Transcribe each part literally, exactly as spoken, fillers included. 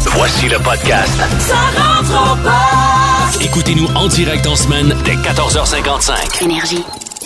Voici le podcast. Ça rentre au poste. Écoutez-nous en direct en semaine dès quatorze heures cinquante-cinq. Énergie.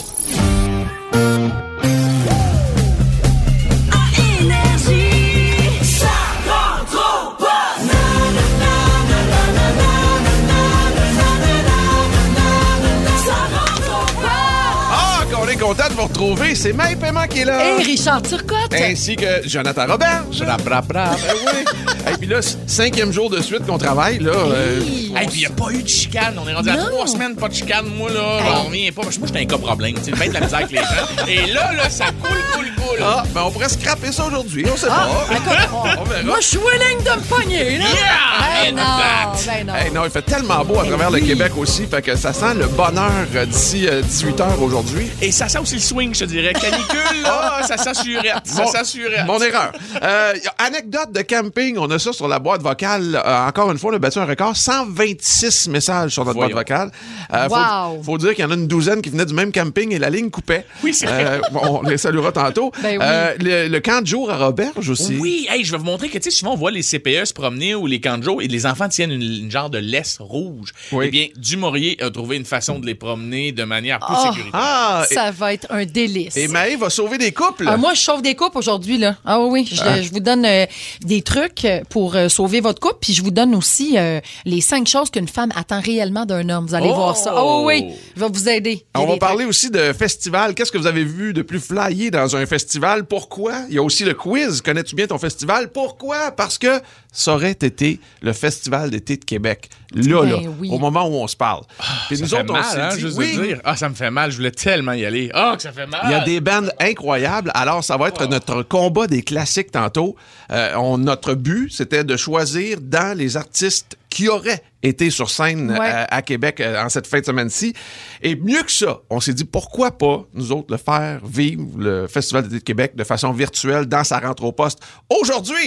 Content de vous retrouver. C'est Maï Paiement qui est là. Et Richard Turcotte. Ainsi que Jonathan Robert. Rap, rap, rap. Ben oui. Et puis là, cinquième jour de suite qu'on travaille, là. Euh... Et puis il n'y a pas eu de chicane. On est rendu non. à trois semaines, pas de chicane. Moi, là, hey. on revient pas. Moi, j'étais un cas problème. Tu sais, bien de la misère avec les gens. Et là, là, ça coule, coule, coule. Ah, ben on pourrait scraper ça aujourd'hui. On sait ah, pas. On verra. Moi, je suis willing de me pogner, là. Yeah! Hey, non, ben non. Hey, non, il fait tellement beau à travers hey, le oui. Québec aussi. Fait que ça sent le bonheur d'ici euh, dix-huit heures aujourd'hui. Et ça sent aussi le swing, je te dirais. Canicule, là, ça s'assurait. Ça s'assurait. Mon erreur. Euh, anecdote de camping, on a ça sur la boîte vocale. Euh, encore une fois, on a battu un record. cent vingt-six messages sur notre Voyons. boîte vocale. Euh, wow. faut, faut dire qu'il y en a une douzaine qui venaient du même camping et la ligne coupait. Oui, c'est vrai. Euh, on les saluera tantôt. Ben oui. euh, le, le camp de jour à Roberge aussi. Oui, hey, je vais vous montrer que, tu sais, souvent, on voit les C P E se promener ou les camps de jour et les enfants tiennent une, une genre de laisse rouge. Oui. Eh bien, Dumouriez a trouvé une façon de les promener de manière plus oh, sécuritaire. Ah, ça et, va être un délice. Et Maë va sauver des couples. Ah, moi, je sauve des couples aujourd'hui, là. Ah oui, oui. Je, ah. je vous donne euh, des trucs pour euh, sauver votre couple, puis je vous donne aussi euh, les cinq choses qu'une femme attend réellement d'un homme. Vous allez oh. voir ça. Ah oh, oui, je vais vous aider. On va parler aussi de festival. Qu'est-ce que vous avez vu de plus flyé dans un festival? Pourquoi? Il y a aussi le quiz. Connais-tu bien ton festival? Pourquoi? Parce que ça aurait été le Festival d'été de Québec. Là, ben là, oui. au moment où on se parle. Ah, Puis ça nous fait autres, mal, on s'est hein, dit, juste oui. de dire. Ah, ça me fait mal. Je voulais tellement y aller. Ah, que ça fait mal. Il y a des bandes incroyables. Alors, ça va être oh. notre combat des classiques tantôt. Euh, on, notre but, c'était de choisir dans les artistes qui auraient été sur scène ouais. à, à Québec euh, en cette fin de semaine-ci. Et mieux que ça, on s'est dit pourquoi pas, nous autres, le faire vivre le Festival d'été de Québec de façon virtuelle dans sa rentre au poste aujourd'hui.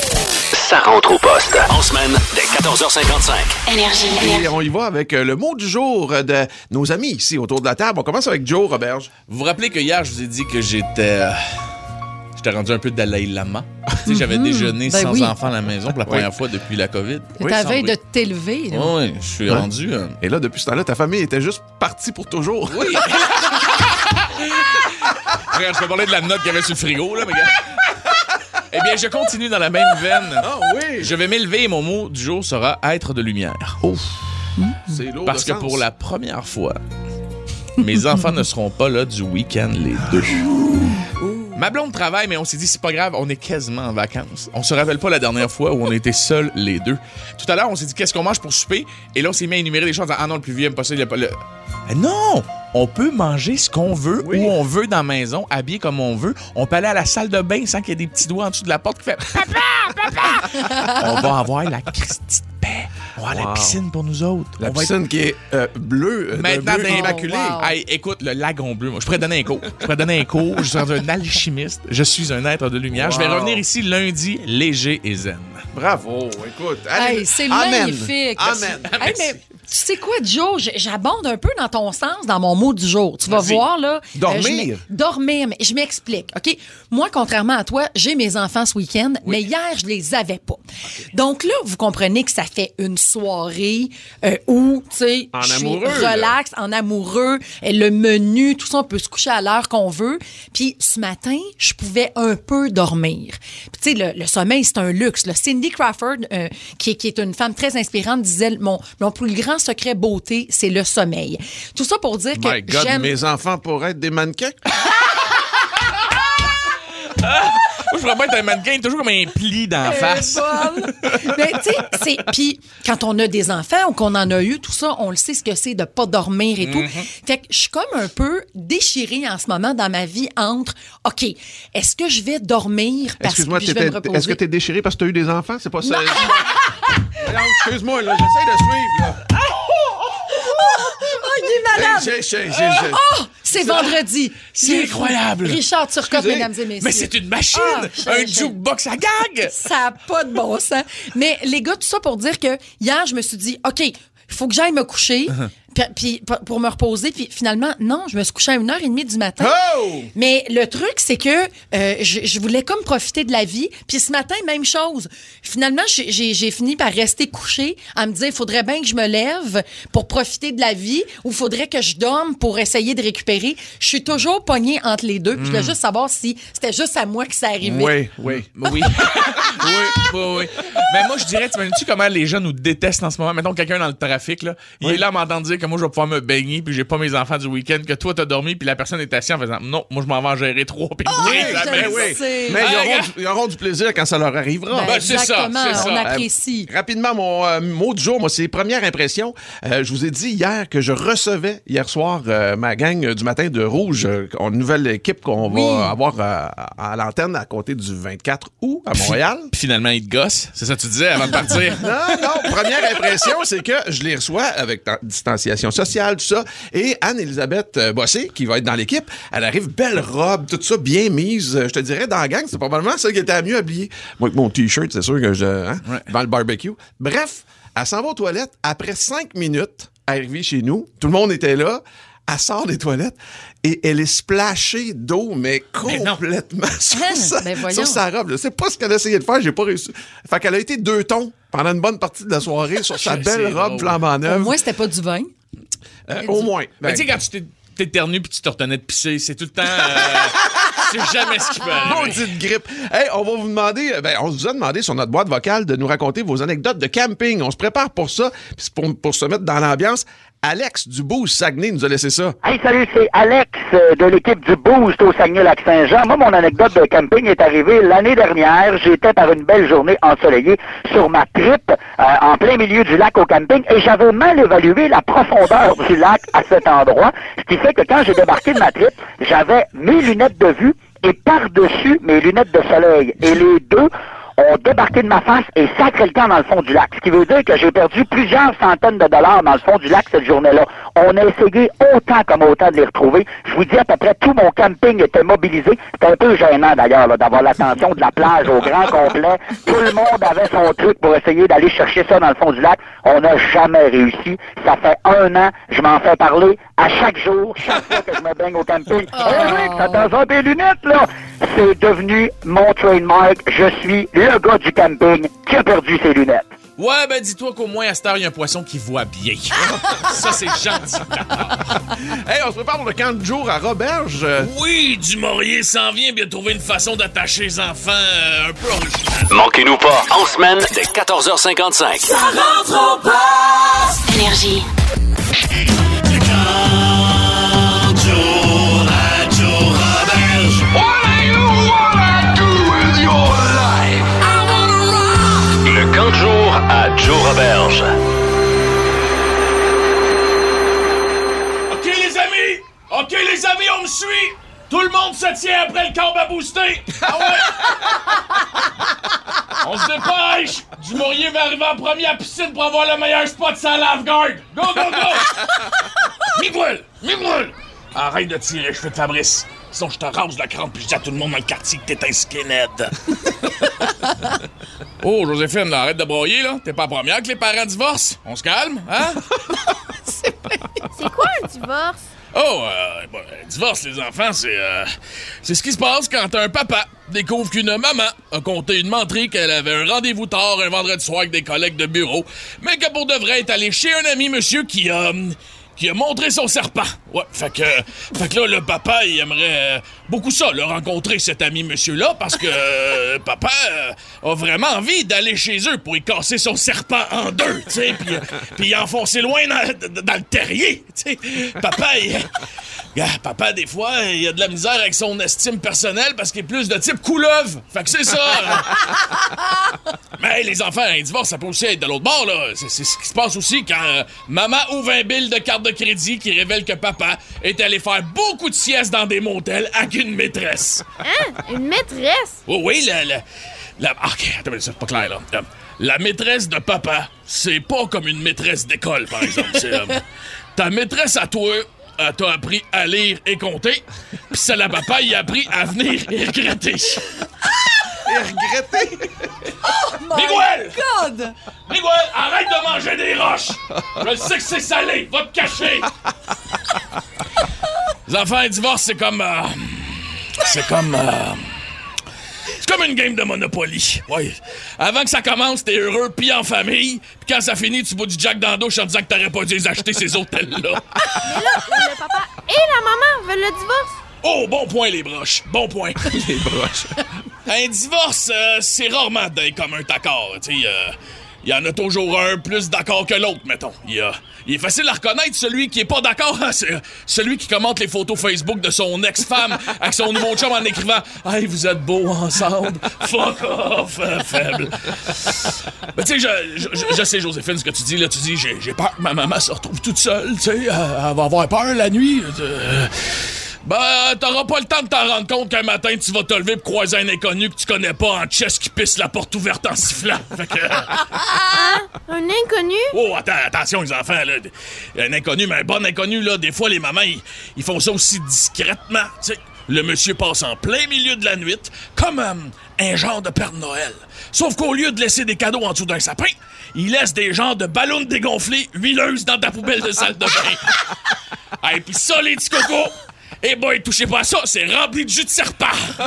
Ça rentre au poste. En semaine, dès quatorze heures cinquante-cinq. Énergie. Et on y va avec le mot du jour de nos amis ici autour de la table. On commence avec Joe Roberge. Vous vous rappelez que hier, je vous ai dit que j'étais... Euh, j'étais rendu un peu Dalai Lama. Tu sais, j'avais mm-hmm. déjeuné ben sans oui. enfant à la maison pour la première oui. fois depuis la COVID. C'est ta veille de t'élever. Là. Oui, je suis ouais. rendu... Euh... Et là, depuis ce temps-là, ta famille était juste partie pour toujours. Oui. Regarde, je peux parler de la note qu'il y avait sur le frigo, là, mais gars. Eh bien, je continue dans la même veine. Ah oh, oui! Je vais m'élever et mon mot du jour sera être de lumière. Ouf! Mmh. C'est lourd. Parce de que sens. pour la première fois, mes enfants ne seront pas là du week-end, les deux. Ma blonde travaille, mais on s'est dit, c'est pas grave, on est quasiment en vacances. On se rappelle pas la dernière fois où on était seuls, les deux. Tout à l'heure, on s'est dit, qu'est-ce qu'on mange pour souper? Et là, on s'est mis à énumérer des choses en disant, ah non, le plus vieux aime pas ça, il a pas le... Non! On peut manger ce qu'on veut, oui. où on veut dans la maison, habillé comme on veut. On peut aller à la salle de bain sans qu'il y ait des petits doigts en dessous de la porte qui fait « Papa! Papa! » On va avoir la Christie de paix. On va avoir wow. la piscine pour nous autres. La on piscine être... qui est euh, bleue, maintenant bleu immaculé. Oh, wow. Hey, écoute, le lagon bleu, moi, je pourrais donner un cours. Je pourrais donner un cours. Je suis un alchimiste. Je suis un être de lumière. Wow. Je vais revenir ici lundi, léger et zen. Bravo. Écoute. Allez, hey, c'est amen. magnifique. Amen. Hey, mais tu sais quoi, Joe? J'abonde un peu dans ton sens, dans mon mot du jour. Tu vas Vas-y. voir, là. Dormir. Euh, dormir, mais je m'explique, OK? Moi, contrairement à toi, j'ai mes enfants ce week-end, oui. mais hier, je les avais pas. Okay. Donc là, vous comprenez que ça fait une soirée euh, où, tu sais, je suis relax, là. en amoureux, le menu, tout ça, on peut se coucher à l'heure qu'on veut. Puis ce matin, je pouvais un peu dormir. Puis tu sais, le, le sommeil, c'est un luxe. Là. Cindy Crawford, euh, qui, qui est une femme très inspirante, disait, mon, mon plus grand secret beauté, c'est le sommeil. Tout ça pour dire que My God, j'aime... mes enfants pourraient être des mannequins? Moi, je pourrais pas être un mannequin, toujours comme un pli d'en face. Mais tu sais, c'est... Puis quand on a des enfants ou qu'on en a eu, tout ça, on le sait ce que c'est de pas dormir et mm-hmm. tout. Fait que je suis comme un peu déchirée en ce moment dans ma vie entre, OK, est-ce que je vais dormir parce que je vais me reposer? Est-ce que t'es déchirée parce que t'as eu des enfants? C'est pas ça? Non, excuse-moi, là, j'essaie de suivre, là. Oh, il est malade! J'ai, j'ai, j'ai, j'ai. Oh, c'est vendredi. C'est incroyable. Richard Turcotte, mesdames et messieurs. Mais c'est une machine! Oh, un jukebox à gag! Ça n'a pas de bon sens. Mais les gars, tout ça pour dire que hier, je me suis dit, OK, il faut que j'aille me coucher. Puis, puis pour me reposer, puis finalement, non, je me suis couchée à une heure et demie du matin. Oh! Mais le truc, c'est que euh, je, je voulais comme profiter de la vie. Puis ce matin, même chose. Finalement, j'ai, j'ai, j'ai fini par rester couchée à me dire, il faudrait bien que je me lève pour profiter de la vie ou il faudrait que je dorme pour essayer de récupérer. Je suis toujours pognée entre les deux. Puis je voulais juste savoir si c'était juste à moi que ça arrivait. Oui, oui. Oui. oui, oui, oui. Mais moi, je dirais, tu imagines-tu comment les gens nous détestent en ce moment? Mettons quelqu'un dans le trafic, là. Il oui. est là à m'entendre dire que moi, je vais pouvoir me baigner, puis j'ai pas mes enfants du week-end, que toi, t'as dormi, puis la personne est assise en faisant non, moi, je m'en vais en gérer trois, puis oh, oui, jamais. Oui. Mais ils auront, du, ils auront du plaisir quand ça leur arrivera. Ben, ben, c'est ça, c'est ça. On apprécie. Euh, rapidement, mon euh, mot du jour, moi, c'est première impression. Euh, je vous ai dit hier que je recevais, hier soir, euh, ma gang euh, du matin de Rouge, euh, une nouvelle équipe qu'on oui. va avoir euh, à l'antenne à compter du vingt-quatre août à Montréal. Puis finalement, ils te gossent. C'est ça que tu disais avant de partir? Non, non. Première impression, c'est que je les reçois avec t- distanciation sociale, tout ça. Et Anne-Elisabeth Bossé, qui va être dans l'équipe, elle arrive, belle robe, tout ça, bien mise. Je te dirais, dans la gang, c'est probablement celle qui était la mieux habillée. Moi, avec mon T-shirt, c'est sûr que je... Hein, ouais. Devant le barbecue. Bref, elle s'en va aux toilettes. Après cinq minutes, arrivée chez nous, tout le monde était là. Elle sort des toilettes et elle est splashée d'eau, mais complètement mais sur, ah, sa, ben sur sa robe. Je sais pas ce qu'elle a essayé de faire, j'ai pas réussi. Fait qu'elle a été deux tons pendant une bonne partie de la soirée sur sa belle robe flambant neuve. Au moins, c'était pas du vin. Euh, au moins. Ben, tu sais, quand tu t'es t'éternues puis tu te retenais de pisser, c'est tout le temps... Euh, c'est jamais ce qui peut arriver. Maudite grippe. Hey, on va vous demander... Ben, on vous a demandé sur notre boîte vocale de nous raconter vos anecdotes de camping. On se prépare pour ça, puis pour, pour se mettre dans l'ambiance. Alex du Boost Saguenay nous a laissé ça. Hey, salut, c'est Alex euh, de l'équipe du Boost au Saguenay-Lac-Saint-Jean. Moi, mon anecdote de camping est arrivée l'année dernière. J'étais par une belle journée ensoleillée sur ma trip euh, en plein milieu du lac au camping et j'avais mal évalué la profondeur du lac à cet endroit. Ce qui fait que quand j'ai débarqué de ma trip, j'avais mes lunettes de vue et par-dessus mes lunettes de soleil. Et les deux ont débarqué de ma face et sacré le camp dans le fond du lac. Ce qui veut dire que j'ai perdu plusieurs centaines de dollars dans le fond du lac cette journée-là. On a essayé autant comme autant de les retrouver. Je vous dis à peu près tout mon camping était mobilisé. C'était un peu gênant d'ailleurs là, d'avoir l'attention de la plage au grand complet. Tout le monde avait son truc pour essayer d'aller chercher ça dans le fond du lac. On n'a jamais réussi. Ça fait un an, je m'en fais parler à chaque jour, chaque fois que je me baigne au camping. Oh. Hey Rick, ça t'a fait des lunettes là! C'est devenu mon trademark. Je suis le gars du camping qui a perdu ses lunettes. Ouais, ben dis-toi qu'au moins à cette heure, il y a un poisson qui voit bien. Ça, c'est gentil. Hey, on se prépare pour le camp de jour à Roberge. Oui, du Maurier s'en vient bien trouver une façon d'attacher les enfants euh, un peu originale. Manquez-nous pas, en semaine, dès quatorze heures cinquante-cinq. Ça rentre au poste. Énergie. Le camp de jour à Joe Roberge. Le camp de jour à Joe Roberge. OK, les amis! OK, les amis, on me suit! Tout le monde se tient après le camp à booster! Ah ouais? On se dépêche! Du Maurier va arriver en premier à la piscine pour avoir le meilleur spot sans lave-guard! Go, go, go! Mi-brûle! Mi-brûle! Arrête de tirer, je fais de Fabrice. Sinon, je te rase la crampe puis je dis à tout le monde dans le quartier que t'es un skinhead. Oh, Joséphine, là, arrête de broyer, là. T'es pas la première que les parents divorcent. On se calme, hein? C'est quoi un divorce? Oh, euh, bon, divorce, les enfants, c'est euh, c'est ce qui se passe quand un papa découvre qu'une maman a conté une menterie qu'elle avait un rendez-vous tard un vendredi soir avec des collègues de bureau, mais que pour de vrai est allée chez un ami, monsieur, qui a... Euh, qui a montré son serpent. Ouais, fait que, fait que là, le papa, il aimerait euh, beaucoup ça, là, rencontrer cet ami monsieur-là, parce que euh, papa euh, a vraiment envie d'aller chez eux pour y casser son serpent en deux, tu sais, puis puis enfoncer loin dans, dans le terrier, tu sais. Papa, il... Gars, papa, des fois, il a de la misère avec son estime personnelle parce qu'il est plus de type couleuvre. Fait que c'est ça. Mais hey, les enfants, un divorce, ça peut aussi être de l'autre bord, là. C'est, c'est ce qui se passe aussi quand euh, maman ouvre un bill de carte de crédit qui révèle que papa est allé faire beaucoup de siestes dans des motels avec une maîtresse. Hein? Une maîtresse? Oh oui, la... la, la OK, attends, c'est pas clair, là. Euh, la maîtresse de papa, c'est pas comme une maîtresse d'école, par exemple. C'est, euh, ta maîtresse à toi... Elle t'a appris à lire et compter, pis celle à papa, il a appris à venir et regretter. et regretter. Miguel! God! Miguel, arrête de manger des roches! Je sais que c'est salé, va te cacher! Les enfants, un divorce, c'est comme... Euh, c'est comme... Euh, c'est comme une game de Monopoly. Ouais. Avant que ça commence, t'es heureux, pis en famille. Puis quand ça finit, tu bois du Jack dans la douche en disant que t'aurais pas dû les acheter, ces hôtels-là. Mais là, le papa et la maman veulent le divorce. Oh, bon point, les broches. Bon point. Les broches. Un divorce, euh, c'est rarement d'un commun accord. Tu sais, euh, il y en a toujours un plus d'accord que l'autre, mettons. Il, euh, il est facile à reconnaître celui qui est pas d'accord. Hein, c'est euh, celui qui commente les photos Facebook de son ex-femme avec son nouveau chum en écrivant « Hey, vous êtes beaux ensemble. Fuck off, euh, faible. » Mais tu sais, je, je, je sais, Joséphine, ce que tu dis. Là, tu dis « J'ai j'ai peur que ma maman se retrouve toute seule. Tu sais, elle, elle va avoir peur la nuit. Euh, » Ben, t'auras pas le temps de t'en rendre compte qu'un matin, tu vas te lever pour croiser un inconnu que tu connais pas en chess qui pisse la porte ouverte en sifflant. Fait que... Ah, un inconnu? Oh, attends, attention, les enfants, là. Un inconnu, mais un bon inconnu, là, des fois, les mamans, ils, ils font ça aussi discrètement, tu sais. Le monsieur passe en plein milieu de la nuit, comme euh, un genre de Père Noël. Sauf qu'au lieu de laisser des cadeaux en dessous d'un sapin, il laisse des genres de ballons dégonflés huileuses dans ta poubelle de salle de bain. Et puis ça, les petits cocos... Eh boy, touchez pas à ça, c'est rempli de jus de serpent!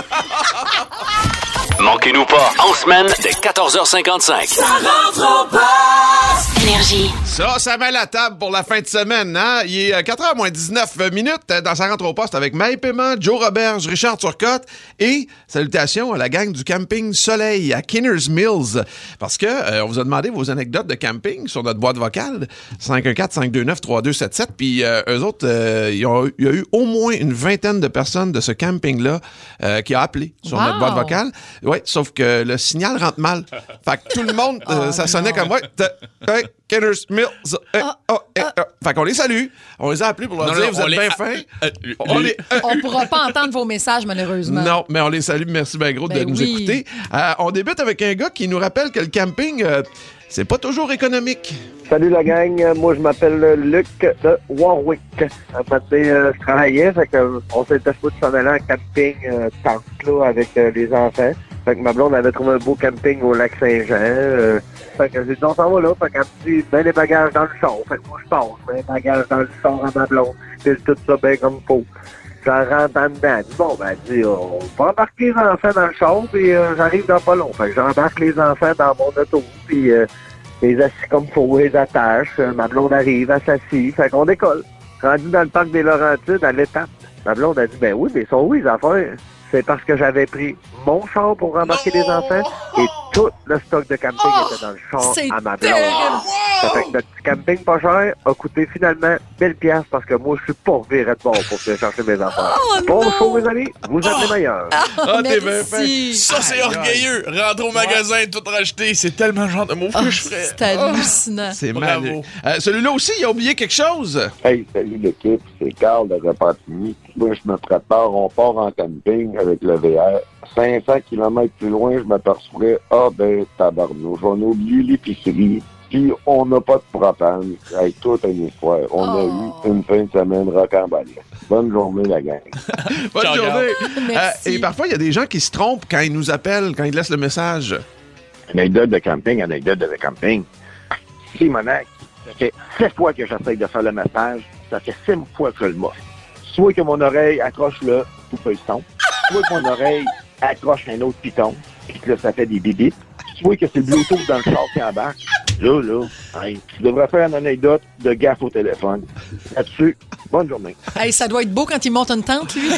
Manquez-nous pas, en semaine, dès quatorze heures cinquante-cinq. Ça rentre au poste. Énergie. Ça, ça met la table pour la fin de semaine, hein? Il est quatre heures moins dix-neuf minutes dans sa rentre au poste avec Maï Paiement, Joe Roberge, Richard Turcotte et salutations à la gang du camping Soleil à Kinners Mills. Parce que euh, on vous a demandé vos anecdotes de camping sur notre boîte vocale cinq un quatre, cinq deux neuf, trois deux sept sept. Puis euh, eux autres, euh, il y, y a eu au moins une vingtaine de personnes de ce camping-là euh, qui a appelé sur Wow. notre boîte vocale. Oui, sauf que le signal rentre mal. Fait que tout le monde, euh, Oh, ça sonnait non. comme ouais, hey, Kinners Mills. Hey, Ah, oh, hey, oh. Fait qu'on les salue. On les a appelés pour leur Non, dire non, vous on êtes les- bien ah, fins. euh, On les- les- euh, On pourra pas entendre vos messages, malheureusement. non, mais on les salue. Merci bien gros de Ben nous oui. écouter. Euh, on débute avec un gars qui nous rappelle que le camping, euh, c'est pas toujours économique. Salut la gang, Euh, moi je m'appelle Luc de Warwick. Un matin, euh, je travaillais, fait que on s'était foutu de s'en aller en camping euh, tente là, avec euh, les enfants. Fait que ma blonde avait trouvé un beau camping au lac Saint-Jean. Euh, fait que j'ai dit on s'en va là, fait qu'elle me dit mets les bagages dans le char. Fait que moi je passe, je mets les bagages dans le char à ma blonde. Pile tout ça bien comme faut. J'en rentre en dedans. Elle dit, bon, ben, elle dit, on va embarquer les enfants dans le char, puis euh, j'arrive dans pas long. Fait que j'embarque les enfants dans mon auto, puis euh, les assis comme faut, les attache. Euh, ma blonde arrive, elle s'assit. Fait qu'on décolle. Rendu dans le parc des Laurentides, à l'étape. Ma blonde a dit, ben oui, mais ils sont où les affaires? C'est parce que j'avais pris mon char pour rembarquer les enfants et tout le stock de camping Oh, était dans le char c'est à ma blonde. terrible. Ça fait que notre petit camping pas cher a coûté finalement mille piastres parce que moi, je suis pas viré de bord pour aller chercher mes enfants. Oh, bon non. show, mes amis. Vous êtes les meilleurs. Ah, t'es bien Merci. Ça, c'est Aïe, aïe. orgueilleux. Rentrer au magasin, tout racheter. C'est tellement le genre de move Ah, que je ferais. c'est hallucinant. C'est Bravo. mal. Euh, celui-là aussi, il a oublié quelque chose. Hey, salut l'équipe, c'est Carl de Repentigny. Moi, je me prépare, on part en camping avec le V R. cinq cents kilomètres plus loin, je m'apercevrais, ah ben, tabarnouche, on a oublié l'épicerie, puis on n'a pas de propane. Hey, toute une histoire. On Oh. a eu une fin de semaine rocambolesque. Bonne journée, la gang. Bonne Ciao, journée. Merci. Euh, et parfois, il y a des gens qui se trompent quand ils nous appellent, quand ils laissent le message. Anecdote de camping, anecdote de camping. Simonac, ça fait sept fois que j'essaye de faire le message, ça fait six fois que je le moffe. Soit que mon oreille accroche le poupée son, soit que mon oreille accroche un autre piton, puis que là, ça fait des bibites, soit que c'est le Bluetooth dans le char qui embarque. Là, là, hey, tu devrais faire une anecdote de gaffe au téléphone. Là-dessus, bonne journée. Hey, ça doit être beau quand il monte une tente, lui.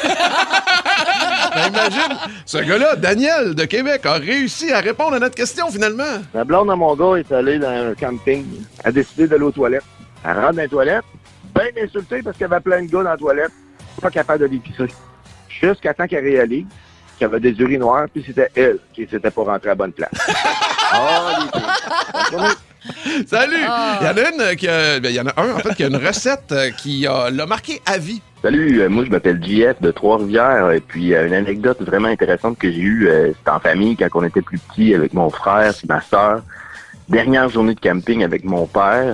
Ben, imagine, ce gars-là, Daniel de Québec, a réussi à répondre à notre question finalement. La blonde à mon gars est allée dans un camping, a décidé d'aller aux toilettes. Elle rentre dans les toilettes, bien insultée parce qu'il y avait plein de gars dans la toilette, pas capable de l'épicer. Jusqu'à temps qu'elle réalise qu'il y avait des urinoirs, puis c'était elle qui s'était pas rentrée à la bonne place. Ah, les filles. Bonne journée. Salut! Ah. Il y en a une qui a, ben, il y en a un, en fait, qui a une recette euh, qui a, l'a marqué à vie. Salut, euh, moi je m'appelle J F de Trois-Rivières et puis euh, une anecdote vraiment intéressante que j'ai eue, euh, c'était en famille quand on était plus petits avec mon frère et ma sœur. Dernière journée de camping avec mon père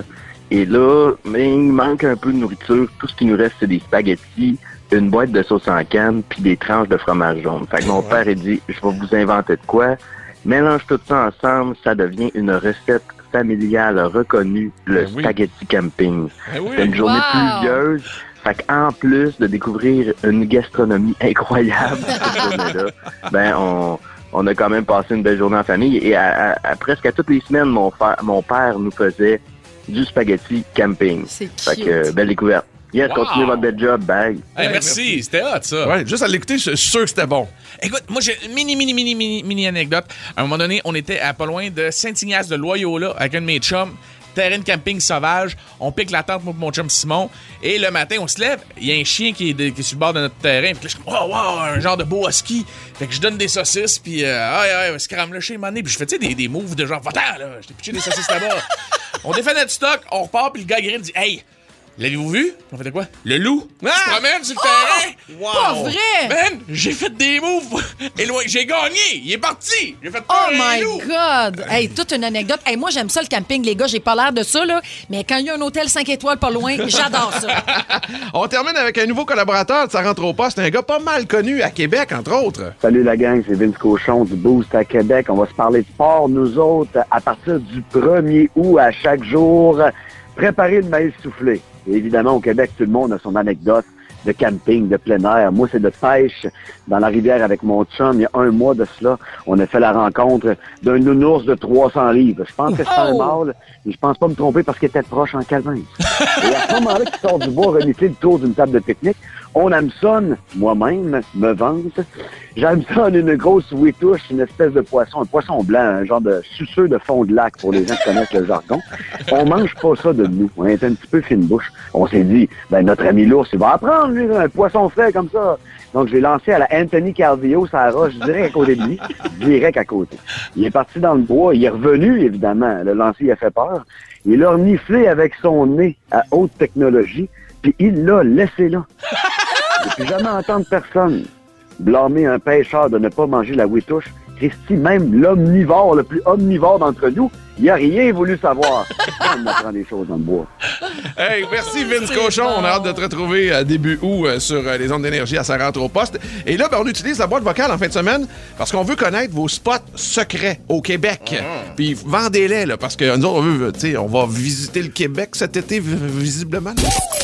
Et là, mais il manque un peu de nourriture. Tout ce qui nous reste, c'est des spaghettis, une boîte de sauce en canne, puis des tranches de fromage jaune. Fait que mon père a dit, je vais vous inventer de quoi. Mélange tout ça ensemble, ça devient une recette familiale reconnue, le Ben oui. spaghetti camping. Ben oui. C'est une journée Wow. pluvieuse. Fait qu'en plus de découvrir une gastronomie incroyable cette journée-là, ben on, on a quand même passé une belle journée en famille. Et à, à- à presque à toutes les semaines, mon, fa- mon père nous faisait du spaghetti camping. C'est Fait cute. que euh, belle découverte. Yes, Wow. continuez votre bel job, bye. Hey, merci, c'était hot, ça. Ouais, juste à l'écouter, je suis sûr que c'était bon. Écoute, moi, j'ai une mini, mini, mini, mini, mini anecdote. À un moment donné, on était à pas loin de Saint-Ignace de Loyola avec un de mes chums. Terrain de camping sauvage. On pique la tente, moi et mon chum Simon. Et le matin, on se lève. Il y a un chien qui est, de- qui est sur le bord de notre terrain. Puis là, je suis comme, oh, wow, un genre de beau husky. Fait que je donne des saucisses. Puis, euh, aïe, aïe, scram le chien, mané. Puis je fais, tu sais, des, des moves de genre, va-t'en, là. Je t'ai pitché des saucisses là-bas. On défait notre stock. On repart. Puis le gars grimpe dit, hey, l'avez-vous vu? On fait de quoi? Le loup. Ah! Il se promène sur le terrain. Pas vrai! Man, j'ai fait des moves. Et loin, j'ai gagné. Il est parti. J'ai fait Oh peur à un my loup. God! Hey, toute une anecdote. Hey, moi, j'aime ça le camping, les gars. J'ai pas l'air de ça, là. Mais quand il y a un hôtel cinq étoiles pas loin, j'adore ça. On termine avec un nouveau collaborateur de Ça rentre au poste, un gars pas mal connu à Québec, entre autres. Salut la gang, c'est Vince Cochon du Boost à Québec. On va se parler de sport, nous autres, à partir du premier août à chaque jour. Préparer le maïs soufflé. Et évidemment, au Québec, tout le monde a son anecdote de camping, de plein air. Moi, c'est de pêche dans la rivière avec mon chum. Il y a un mois de cela, on a fait la rencontre d'un nounours de trois cents livres. Je pense que c'est un Oh! mâle, mais je pense pas me tromper parce qu'il était proche en calvin. Et à ce moment-là, qui sort du bois, renifler le tour d'une table de pique-nique, on hameçonne, moi-même, me vante, j'hameçonne une grosse witouche, une espèce de poisson, un poisson blanc, un genre de suceux de fond de lac pour les gens qui connaissent le jargon. On mange pas ça de nous. On est un petit peu fine bouche. On s'est dit, ben notre ami l'ours, il va apprendre, lui, un poisson frais comme ça. Donc, je l'ai lancé à la Anthony Cardio, ça roche direct à côté de lui, direct à côté. Il est parti dans le bois, il est revenu, évidemment. Le lancer, il a fait peur. Il a reniflé avec son nez à haute technologie, puis il l'a laissé là. Depuis jamais entendre personne blâmer un pêcheur de ne pas manger la witouche. Christy, même l'omnivore, le plus omnivore d'entre nous, il a rien voulu savoir. On apprend des choses dans le bois. Hey, merci Vince Cochon. On a hâte de te retrouver à début août euh, sur euh, les ondes d'énergie à Ça rentre au poste. Et là, ben, on utilise la boîte vocale en fin de semaine parce qu'on veut connaître vos spots secrets au Québec. Puis vendez-les, là, parce que nous autres, on veut, tu sais, on va visiter le Québec cet été, v- visiblement.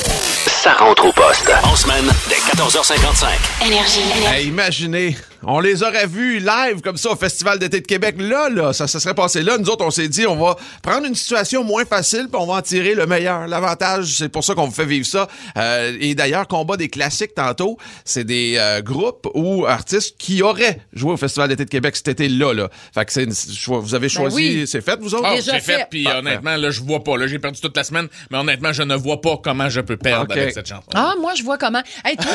Ça rentre au poste. En semaine, dès quatorze heures cinquante-cinq. Énergie. Hey, imaginez, on les aurait vus live comme ça au Festival d'été de Québec. Là, là, ça se serait passé là. Nous autres, on s'est dit, on va prendre une situation moins facile puis on va en tirer le meilleur. L'avantage, c'est pour ça qu'on vous fait vivre ça. Euh, et d'ailleurs, Combat des classiques tantôt, c'est des euh, groupes ou artistes qui auraient joué au Festival d'été de Québec cet été-là. Là. Fait que c'est une- cho- vous avez choisi, oui. c'est fait, vous autres? Ah, Déjà j'ai fait, fait. puis Parfait. honnêtement, là, je vois pas. Là, j'ai perdu toute la semaine, mais honnêtement, je ne vois pas comment je peux perdre Ok. avec cette chanson. Ah, moi, je vois comment. Hey, toi,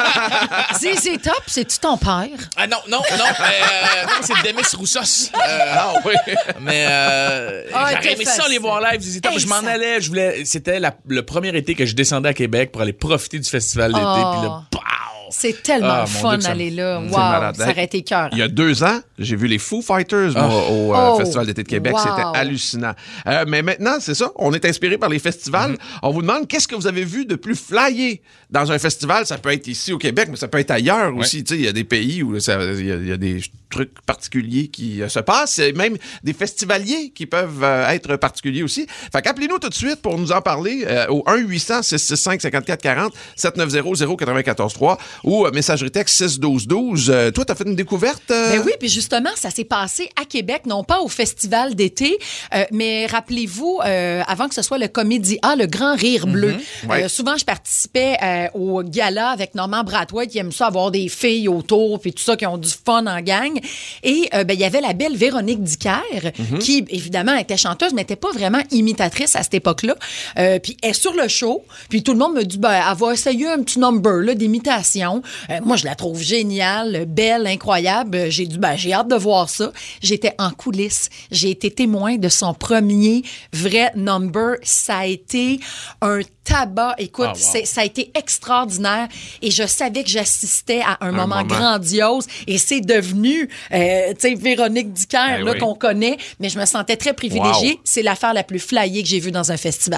euh, Z Z Top, c'est-tu ton père? Ah non, non, non, euh, non, c'est Demis Roussos. Euh, Ah oui. mais euh, Ah, j'aurais t'es aimé ça facile. les voir live. Z Z Top. Hey, je m'en ça- allais, je voulais. C'était la- le premier été que je descendais à Québec pour aller profiter du festival d'été. Oh. Puis là, pow! C'est tellement Ah, mon fun Dieu, que ça- d'aller là. C'est Wow, malade. ça aurait été cœur. Il y a deux ans, j'ai vu les Foo Fighters moi, au euh, Oh, Festival d'été de Québec. wow. C'était hallucinant. Euh, mais maintenant, c'est ça, on est inspiré par les festivals. On vous demande qu'est-ce que vous avez vu de plus flyé dans un festival. Ça peut être ici au Québec, mais ça peut être ailleurs aussi. Tu sais, il y a des pays où ça- il y, a- il y a des trucs particuliers qui euh, se passent. Et même des festivaliers qui peuvent euh, être particuliers aussi. Fait qu'appelez-nous tout de suite pour nous en parler euh, au un huit cents six six cinq cinq quatre quatre zéro sept neuf zéro zéro neuf quatre trois ou euh, messagerie texte six un deux un deux. Euh, toi, t'as fait une découverte? euh? Ben oui, puis justement, ça s'est passé à Québec, non pas au festival d'été, euh, mais rappelez-vous, euh, avant que ce soit le Comédie A, le Grand Rire Bleu. Ouais. Euh, souvent, je participais euh, au gala avec Normand Brathwaite, qui aime ça avoir des filles autour, puis tout ça, qui ont du fun en gang. Et euh, ben, il y avait la belle Véronique Dicker, qui, évidemment, était chanteuse, mais n'était pas vraiment imitatrice à cette époque-là. Euh, puis elle est sur le show, puis tout le monde me dit, ben, elle va essayer un petit number là, d'imitation. Euh, moi, je la trouve géniale, belle, incroyable. J'ai dit, ben, j'ai hâte de voir ça. J'étais en coulisses. J'ai été témoin de son premier vrai number. Ça a été un tabac. Écoute, Ah, wow. c'est- ça a été extraordinaire et je savais que j'assistais à un, moment, moment. grandiose et c'est devenu, euh, tu sais, Véronique Dicker, Eh là, oui. qu'on connaît, mais je me sentais très privilégiée. Wow. C'est l'affaire la plus flyée que j'ai vue dans un festival.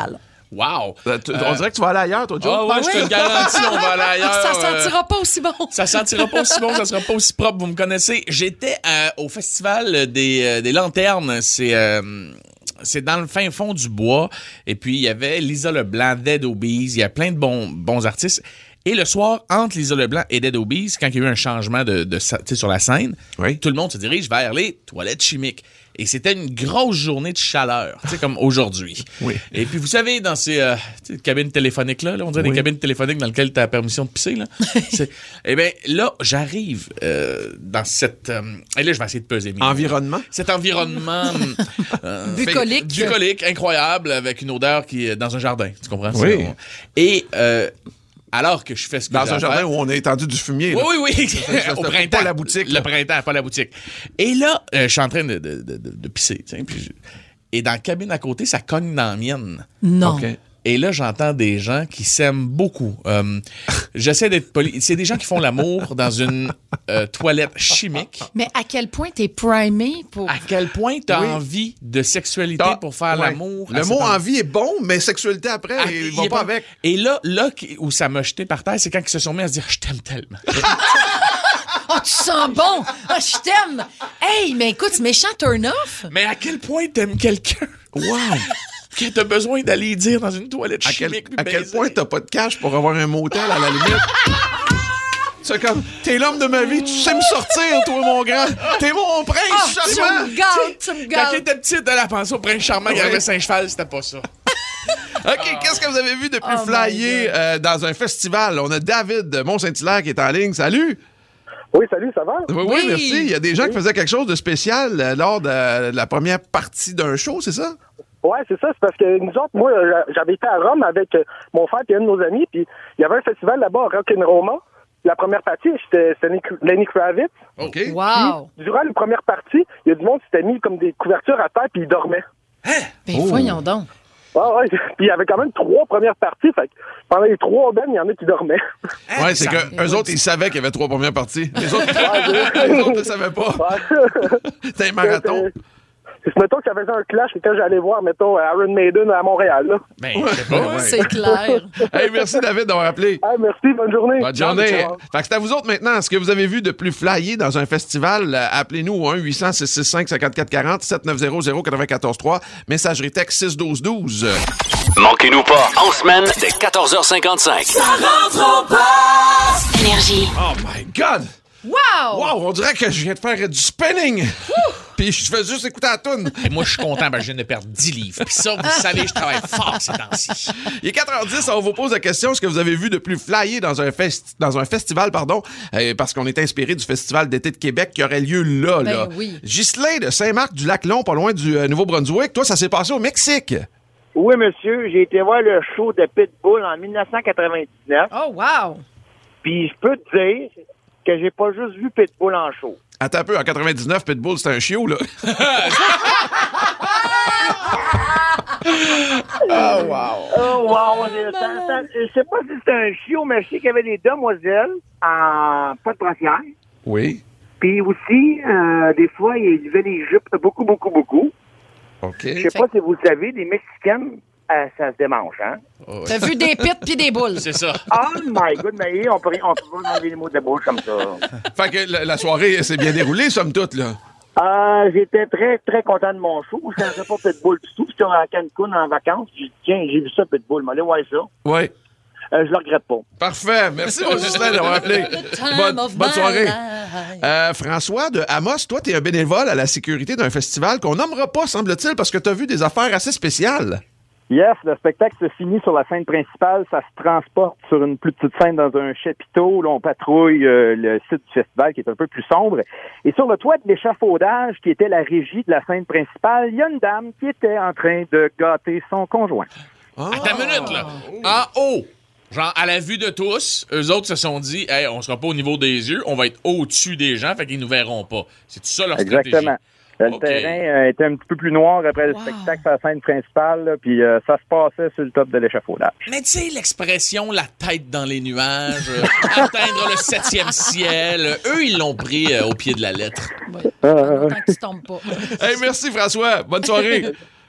Wow! Euh, tu- on dirait que tu vas aller ailleurs, toi, Joe. Ah ouais, je te le garantis, on va aller ailleurs. Ça euh, sentira pas aussi bon. Ça sentira pas aussi bon, ça sera pas aussi propre, vous me connaissez. J'étais euh, au festival des, euh, des Lanternes, c'est euh, c'est dans le fin fond du bois, et puis il y avait Lisa Leblanc, Dead Obies, il y a plein de bons bons artistes. Et le soir, entre Lisa Leblanc et Dead Obies, quand il y a eu un changement de, de, de sur la scène, oui. tout le monde se dirige vers les toilettes chimiques. Et c'était une grosse journée de chaleur, tu sais, comme aujourd'hui. Oui. Et puis, vous savez, dans ces euh, cabines téléphoniques-là, là, on dirait oui. des cabines téléphoniques dans lesquelles tu as la permission de pisser, là. Eh bien, là, j'arrive euh, dans cette... Euh, et là, je vais essayer de peser mes... Environnement? Cet environnement... euh, bucolique. Bucolique, incroyable, avec une odeur qui est dans un jardin, tu comprends? Oui. On... Et... Euh, alors que je fais ce que Dans j'ai un à jardin faire. où on a étendu du fumier. Oui, oui, oui. Au Pas printemps. la boutique. Le là. printemps, pas la boutique. Et là, euh, je suis en train de, de, de, de, de pisser. Tiens, puis je... Et dans la cabine à côté, ça cogne dans la mienne. Non. Okay. Et là, j'entends des gens qui s'aiment beaucoup. Euh, j'essaie d'être poli. C'est des gens qui font l'amour dans une euh, toilette chimique. Mais à quel point t'es primé pour... À quel point t'as Oui. envie de sexualité T'as- pour faire ouais. l'amour? Le à mot cet endroit? envie est bon, mais sexualité après, Ah, il il va est pas bon. avec. Et là, là qui- où ça m'a jeté par terre, c'est quand ils se sont mis à se dire « Je t'aime tellement ». Oh, tu sens bon! Oh, je t'aime! Hey, mais écoute, c'est méchant turn off! Mais à quel point t'aimes quelqu'un? Wow! Que t'as besoin d'aller dire dans une toilette À quel, chimique. puis à quel baiser. point t'as pas de cash pour avoir un motel à la limite? C'est comme, t'es l'homme de ma vie, tu sais me sortir, toi, mon grand. T'es mon prince Oh, tu charmant. me gâtes, tu me Quand gâtes! elle était petite, elle a pensé au prince charmant qui Ouais. avait Saint-Cheval, c'était pas ça. OK, qu'est-ce que vous avez vu de plus Oh my flyé God. euh, dans un festival? On a David de Mont-Saint-Hilaire qui est en ligne. Salut! Oui, salut, ça va? Oui, oui, Oui. merci. Il y a des gens qui faisaient quelque chose de spécial euh, lors de, de la première partie d'un show, c'est ça? Ouais, c'est ça. C'est parce que nous autres, moi, euh, j'avais été à Rome avec euh, mon frère et un de nos amis, puis il y avait un festival là-bas, Rock'n'Roma. La première partie, c'était c'était Lenny Kravitz. OK. Wow! Puis, durant la première partie, il y a du monde qui s'était mis comme des couvertures à terre, puis ils dormaient. Ben Oh. voyons donc. Ah ouais, puis il y avait quand même trois premières parties, fait que pendant les trois bennes, il y en a qui dormaient. Ouais, c'est Ça- que eux autres, ils savaient qu'il y avait trois premières parties. Les autres, les autres ne savaient pas. Ouais. C'était un marathon. C'est mettons que ça faisait un clash quand j'allais voir, mettons, Iron Maiden à Montréal, là. Ben, c'est pas Ouais. C'est clair. Hey, merci David d'avoir appelé. Ah, merci, bonne journée. Bonne journée. Ciao. Fait que c'est à vous autres maintenant. Ce que vous avez vu de plus flyé dans un festival, euh, appelez-nous au un huit cents six six cinq cinq quatre quatre zéro zéro sept neuf zéro zéro neuf quatre trois. Messagerie texte six douze douze. Manquez-nous pas, en semaine, dès quatorze heures cinquante-cinq. Ça rentre au poste. Énergie. Oh my God! Wow! Wow, on dirait que je viens de faire du spinning. Puis je fais juste écouter la toune. Et moi, je suis content, ben, je viens de perdre dix livres. Puis ça, vous savez, je travaille fort ces temps-ci. Il est quatre heures dix, on vous pose la question, ce que vous avez vu de plus flyé dans un, festi- dans un festival, pardon, euh, parce qu'on est inspiré du Festival d'été de Québec qui aurait lieu là. Ben là. oui. Ghislain de Saint-Marc-du-Lac-Long, pas loin du euh, Nouveau-Brunswick. Toi, ça s'est passé au Mexique. Oui, monsieur, j'ai été voir le show de Pitbull en dix-neuf cent quatre-vingt-dix-neuf. Oh, wow! Puis je peux te dire que j'ai pas juste vu Pitbull en show. Attends un peu, en quatre-vingt-dix-neuf, Pitbull, c'était un chiot, là. Oh, wow. Oh, wow! c'est- ça- ça- Je sais pas si c'était un chiot, mais je sais qu'il y avait des demoiselles en pas de brassière. Oui. Puis aussi, euh, des fois, il y avait des jupes beaucoup, beaucoup, beaucoup. OK. Je sais pas si vous le savez, les Mexicaines, euh, ça se démange, hein? T'as vu des pits pis des boules. C'est ça. Oh my god, mais on peut, on peut pas enlever les mots de la bouche comme ça. Fait que la, la soirée s'est bien déroulée, somme toute, là. Euh, j'étais très, très content de mon show. Je ne savais pas Pitbull du tout. J'étais à Cancun en vacances. J'ai dit, tiens, j'ai vu ça, Pitbull. Mais allez voir ça. Oui. Euh, je le regrette pas. Parfait. Merci, mon Ghislain, d'avoir appelé. Bonne, bonne soirée. Euh, François de Amos, toi, tu es un bénévole à la sécurité d'un festival qu'on nommera pas, semble-t-il, parce que tu as vu des affaires assez spéciales. Yes, le spectacle se finit sur la scène principale. Ça se transporte sur une plus petite scène dans un chapiteau. Là, on patrouille euh, le site du festival qui est un peu plus sombre. Et sur le toit de l'échafaudage, qui était la régie de la scène principale, il y a une dame qui était en train de gâter son conjoint. Attends une minute, là. En haut, genre à la vue de tous, eux autres se sont dit, hey, on sera pas au niveau des yeux, on va être au-dessus des gens, fait qu'ils nous verront pas. C'est tout ça leur stratégie. Exactement. Le Ok. terrain euh, était un petit peu plus noir après le Wow. spectacle sur la scène principale, là, puis euh, ça se passait sur le top de l'échafaudage. Mais tu sais, l'expression « la tête dans les nuages euh, »,« atteindre le septième ciel euh, », eux, ils l'ont pris euh, au pied de la lettre. Ouais. Tant que tu tombes pas. Hey, merci, François. Bonne soirée.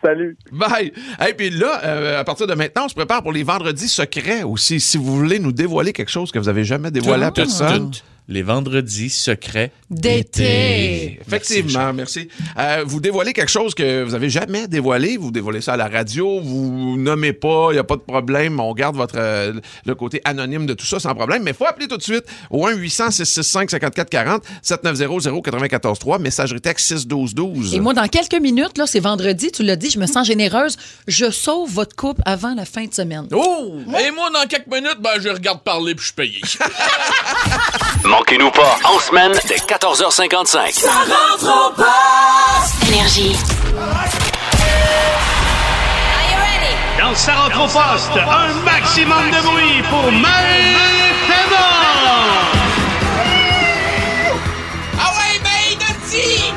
Salut. Bye. Et puis là, euh, à partir de maintenant, on se prépare pour les vendredis secrets aussi. Si vous voulez nous dévoiler quelque chose que vous avez jamais dévoilé à personne. Les vendredis secrets d'été. Effectivement, merci. Euh, vous dévoilez quelque chose que vous avez jamais dévoilé. Vous dévoilez ça à la radio. Vous nommez pas. Il n'y a pas de problème. On garde votre euh, le côté anonyme de tout ça sans problème. Mais il faut appeler tout de suite au un huit cents six six cinq cinq quatre quatre zéro sept neuf zéro zéro neuf quatre trois. Messagerie texte six douze douze. Et moi, dans quelques minutes, là, c'est vendredi, tu l'as dit, je me sens généreuse. Je sauve votre couple avant la fin de semaine. Oh! Et moi, dans quelques minutes, ben, je regarde parler puis je suis payé. Manquez-nous pas, en semaine, dès quatorze heures cinquante-cinq. Ça rentre au poste. Énergie. Dans Ça rentre au poste, un maximum de bruit pour maintenant. Ah ouais, ben, Dottie!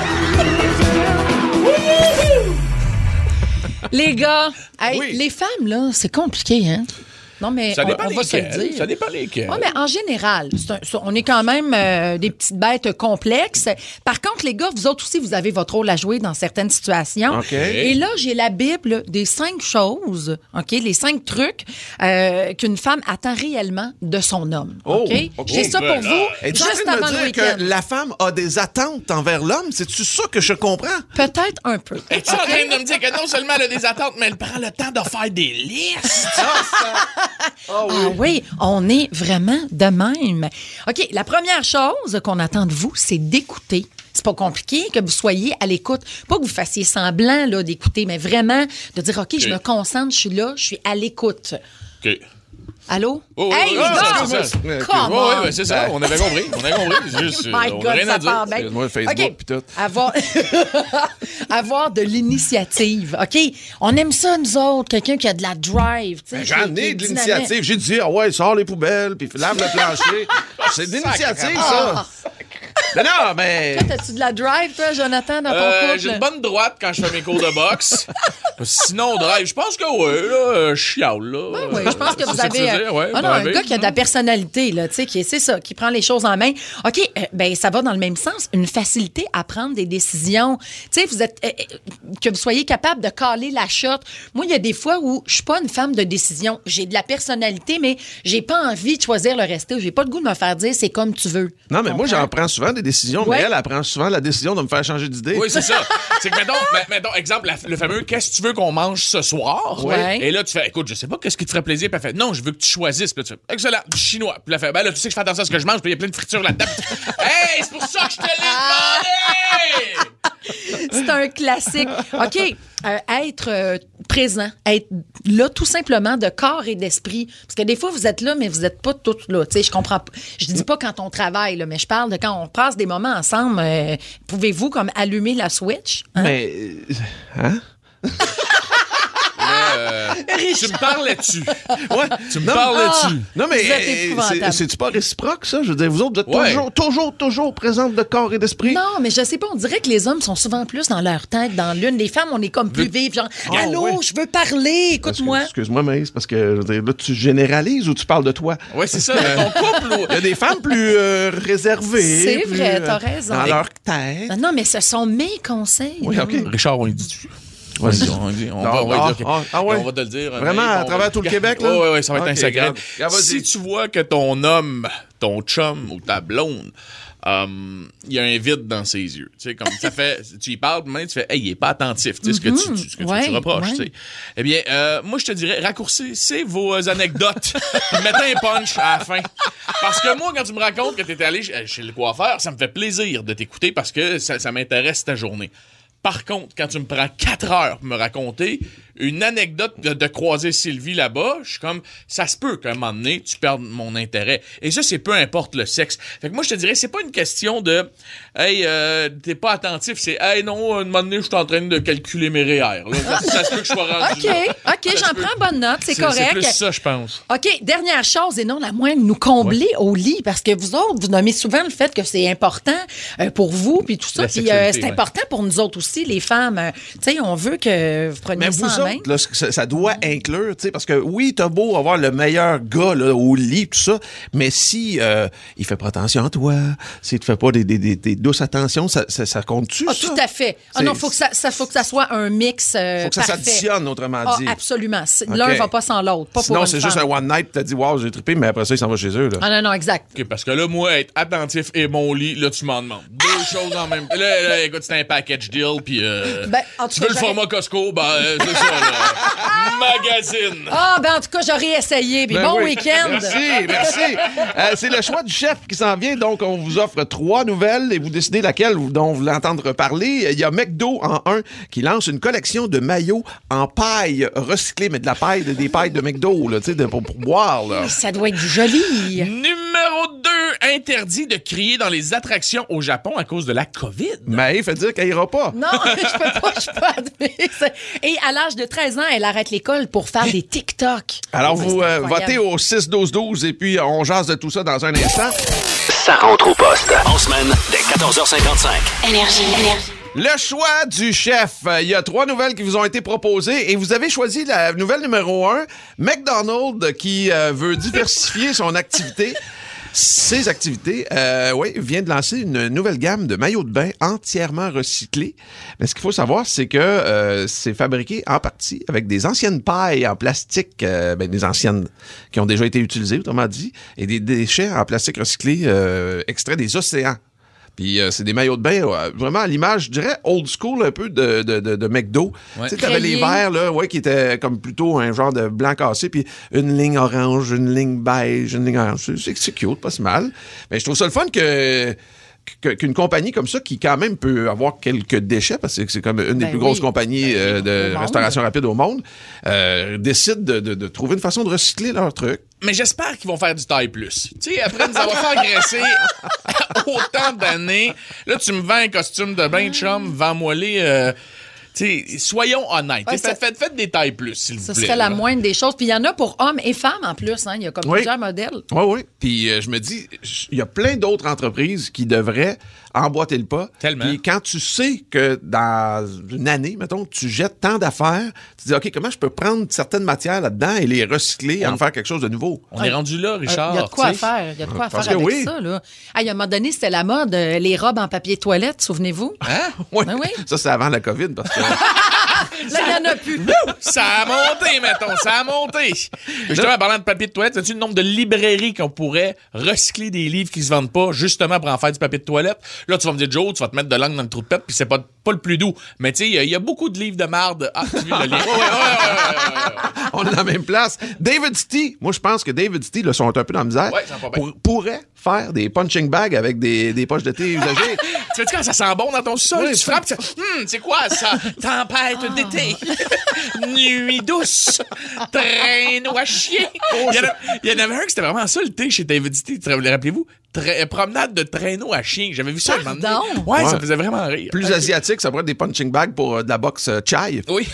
Les gars, hey, Oui. les femmes, là, c'est compliqué, hein? Non, mais Ça on, dépend on va se le lesquels. dire. Ça dépend lesquels. Oui, mais en général, c'est un- c'est- on est quand même euh, des petites bêtes complexes. Par contre, les gars, vous autres aussi, vous avez votre rôle à jouer dans certaines situations. OK. Et là, j'ai la Bible des cinq choses, OK, les cinq trucs euh, qu'une femme attend réellement de son homme. Oh, OK? OK. J'ai ça pour Ben là. vous, Es-tu en juste train de avant me le dire week-end. que la femme a des attentes envers l'homme? C'est-tu ça que je comprends? Peut-être un peu. Es-tu en train de me dire que non seulement elle a des attentes, mais elle prend le temps de faire des listes? Ah oui, on est vraiment de même. OK, la première chose qu'on attend de vous, c'est d'écouter. C'est pas compliqué que vous soyez à l'écoute. Pas que vous fassiez semblant là, d'écouter, mais vraiment de dire, OK, je me concentre, je suis là, je suis à l'écoute. OK. Allô? Oh, oh, hey, oh, les gars! c'est ça. Come Oui, on! oui, ben, c'est ça. On avait compris. On avait compris. C'est juste, My on God, n'a rien ça à part dire. bien. Excuse-moi, Facebook OK. pis tout. Avoir... Avoir de l'initiative. OK? On aime ça, nous autres. Quelqu'un qui a de la drive. tu sais, Ben, qui- J'en qui est ai de dynamique. l'initiative. J'ai dit, ah ouais, sors les poubelles, puis lave le plancher. C'est de l'initiative, ça. Mais non, mais... Toi, t'as-tu de la drive, toi, Jonathan, dans ton Euh, couple? j'ai une bonne droite quand je fais mes cours de boxe. Sinon, drive, je pense que oui, là, je chiale, là. Oui, oui, je pense que C'est vous ça avez tu euh, veux dire, ouais, ah non, un driver. gars qui a de la personnalité, là, tu sais, qui c'est ça, qui prend les choses en main. OK, euh, ben ça va dans le même sens, une facilité à prendre des décisions. Tu sais, vous êtes euh, euh, que vous soyez capable de caler la shot. Moi, il y a des fois où je suis pas une femme de décision. J'ai de la personnalité, mais j'ai pas envie de choisir le rester. J'ai pas le goût de me faire dire c'est comme tu veux. Non, mais moi, Comprends? j'en prends souvent des décisions, Ouais. mais elle, elle prend souvent la décision de me faire changer d'idée. Oui, c'est ça. C'est que, mettons, me- mettons, exemple, la- le fameux « Qu'est-ce que tu veux qu'on mange ce soir? Ouais. Et là, tu fais « Écoute, je sais pas qu'est-ce qui te ferait plaisir. » Puis elle fait « Non, je veux que tu choisisses. » Puis là, tu fais « Excellent, du chinois. » Puis elle fait « Ben là, tu sais que je fais attention à ce que je mange. Puis il y a plein de fritures là-dedans. » Puis tu fais, hey, c'est pour ça que je te l'ai demandé! C'est un classique. OK, euh, être euh, présent, être là tout simplement de corps et d'esprit. Parce que des fois, vous êtes là, mais vous n'êtes pas toutes là. Tu sais, je comprends pas. Je dis pas quand on travaille, là, mais je parle de quand on passe des moments ensemble. Euh, pouvez-vous comme allumer la switch? Hein? Mais... euh, Hein? Euh, tu me parles là-dessus. Ouais. Tu me Non, parles ah, là-dessus. Non, mais Vous êtes euh, épouvantable. c'est- c'est-tu pas réciproque, ça? Je veux dire, vous autres, vous êtes Ouais. toujours, toujours, toujours présentes de corps et d'esprit. Non, mais je sais pas, on dirait que les hommes sont souvent plus dans leur tête, dans l'une. Les femmes, on est comme plus vives, genre, Ah, allô, ouais. je veux parler, écoute-moi. Excuse- Excuse-moi, mais c'est parce que je veux dire, là, tu généralises ou tu parles de toi? Oui, c'est ça. Ton couple, ou- Il y a des femmes plus euh, réservées. C'est plus, vrai, euh, t'as raison. Dans leur tête. Non, non, mais ce sont mes conseils. Oui, là. OK. Richard, on lui dit-tu? Ouais, On, dit, on, dit, on, Non, va, on va ah, lui dire, ah, ah ouais. on va te le dire. Vraiment, mais à on travers va- tout le Québec, là? Oui, oui, oui, ça va être Ok, un secret. regarde, regarde, vas-y. Si tu vois que ton homme, ton chum ou ta blonde, um, il y a un vide dans ses yeux. Tu sais, comme ça fait, tu y parles, même tu fais, hey, il est pas attentif. Tu sais, ce que tu, tu- ce que tu- Ouais, tu reproches, ouais. tu sais. Eh bien, euh, moi, je te dirais, raccourcissez vos anecdotes, puis mettez un punch à la fin. Parce que moi, quand tu me racontes que t'étais allé chez chez le coiffeur, ça me fait plaisir de t'écouter parce que ça, ça m'intéresse ta journée. Par contre, quand tu me prends quatre heures pour me raconter une anecdote de, de croiser Sylvie là-bas, je suis comme, ça se peut qu'à un moment donné, tu perdes mon intérêt. Et ça, c'est peu importe le sexe. Fait que moi, je te dirais, c'est pas une question de, hey, euh, t'es pas attentif, c'est, hey, non, un moment donné, je suis en train de calculer mes R E E R. Là. Ça, ça se peut que je sois rendu OK, là. OK, Ça se j'en peut. prends bonne note, c'est C'est correct. plus ça, je pense. OK, dernière chose, et non la moindre, nous combler au lit, parce que vous autres, vous nommez souvent le fait que c'est important euh, pour vous, puis tout ça, La puis euh, sexualité, c'est ouais. important pour nous autres aussi, les femmes. Euh, tu sais, on veut que vous preniez Mais ça vous en même. autres, là, ça, ça doit inclure, tu sais, parce que oui, t'as beau avoir le meilleur gars là, au lit, tout ça, mais si euh, il fait pas attention à toi, s'il te fait pas des, des, des, des douces attentions, ça, ça, ça compte-tu, Ah, ça? tout à fait. Ah C'est- non, faut que ça, ça, faut que ça soit un mix euh, Faut que ça parfait. s'additionne, autrement Ah, dit. absolument. C'est- OK. L'un va pas sans l'autre. Pas Sinon, pour c'est une juste femme. un one night, t'as dit, wow, j'ai trippé, mais après ça, il s'en va chez eux, là. Ah non, non, exact. OK, parce que là, moi, être attentif et mon lit, là, tu m'en demandes. Deux choses en même temps. Là, là, écoute, c'est un package deal, puis euh, Ben, en tout tu cas, veux le j'aurais- format Costco, ben, euh, c'est ça, là. Magazine. Ah, ben en tout cas, j'aurais essayé. Puis Ben bon oui. week-end. Merci, merci. Euh, c'est le choix du chef qui s'en vient. Donc, on vous offre trois nouvelles et vous décidez laquelle vous- dont vous voulez entendre parler. Il y a McDo en un qui lance une collection de maillots en paille recyclée, mais de la paille, des pailles de McDo, là, tu sais, de- pour, pour boire, là. Ça doit être du joli. Numéro deux, interdit de crier dans les attractions au Japon à cause de la COVID. Mais il fait dire qu'elle ira pas. Non, je peux pas, je peux pas admettre. Et à l'âge de treize ans, elle arrête l'école pour faire des TikTok. Alors, Ouais, vous c'est euh, incroyable. votez au six douze douze et puis on jase de tout ça dans un instant. Ça rentre au poste. En semaine, dès quatorze heures cinquante-cinq. Énergie, énergie. Le choix du chef. Euh, Il y a trois nouvelles qui vous ont été proposées et vous avez choisi la nouvelle numéro un, McDonald's, qui euh, veut diversifier son activité. Ses activités, euh, oui, vient de lancer une nouvelle gamme de maillots de bain entièrement recyclés. Mais ce qu'il faut savoir, c'est que euh, c'est fabriqué en partie avec des anciennes pailles en plastique, euh, ben, des anciennes qui ont déjà été utilisées, autrement dit, et des déchets en plastique recyclé euh, extraits des océans. Puis euh, c'est des maillots de bain euh, vraiment à l'image, je dirais, old school un peu de, de, de, de McDo. Ouais. Tu sais, t'avais les Rayé. verres, là, ouais, qui étaient comme plutôt un genre de blanc cassé, puis une ligne orange, une ligne beige, une ligne orange. C'est- C'est c'est cute, pas si mal. Mais je trouve ça le fun que... que- qu'une compagnie comme ça, qui quand même peut avoir quelques déchets, parce que c'est comme une des Ben plus grosses oui. compagnies euh, Au de monde. restauration rapide au monde, euh, décide de, de, de trouver une façon de recycler leur truc. Mais j'espère qu'ils vont faire du taille plus. Tu sais, après nous avoir fait agresser autant d'années, là, tu me vends un costume de bain de chum, vends-moi les... euh, tu sais, soyons honnêtes. Ouais, T'sais, ça- faites, faites, faites des tailles plus, s'il vous Ce plaît. serait la là. moindre des choses. Puis il y en a pour hommes et femmes en plus. Hein. Il y a comme Oui. plusieurs modèles. Oui, oui. Puis euh, je me dis, il y a plein d'autres entreprises qui devraient emboîter le pas. Tellement. Puis quand tu sais que dans une année, mettons, tu jettes tant d'affaires, tu dis, OK, comment je peux prendre certaines matières là-dedans et les recycler et en faire quelque chose de nouveau? On est rendu là, Richard. Il y a de quoi à t'sais. faire. Il y a de quoi à Parce faire que avec oui. ça. Là. Ah, il y a un moment donné, c'était la mode, euh, les robes en papier toilette, souvenez-vous? Hein? Oui. Ben oui. Ça, c'est avant la COVID parce que. Là, il n'y en a plus. Ça a monté, mettons, ça a monté. Justement, en parlant de papier de toilette, sais-tu le nombre de librairies qu'on pourrait recycler des livres qui se vendent pas, justement pour en faire du papier de toilette? Là, tu vas me dire, Joe, tu vas te mettre de l'angle dans le trou de pète, puis c'est pas, pas le plus doux. Mais tu sais, il y a- il y, a beaucoup de livres de marde. Ah, tu veux le lire? Ouais, ouais, ouais, ouais, ouais, ouais. On est dans la même place. David City, moi je pense que David City là, sont un peu dans la misère. Ouais, ça va pas bien. Pour- pourrait faire des punching bags avec des, des poches de thé usagées. Tu sais quand ça sent bon dans ton sol, Oui, tu ça- frappes, tu fais, hum, c'est quoi ça? Tempête d'été, nuit douce, traîneau à chier. Il y, en a- il y en avait un qui c'était vraiment ça, le thé chez David City. Rappelez-vous? Tra- promenade de traîneau à chien. J'avais vu ça un moment donné. Pardon? Ouais, ça Ouais. me faisait vraiment rire. Plus asiatique, ça pourrait être des punching bags pour euh, de la boxe euh, chai. Oui.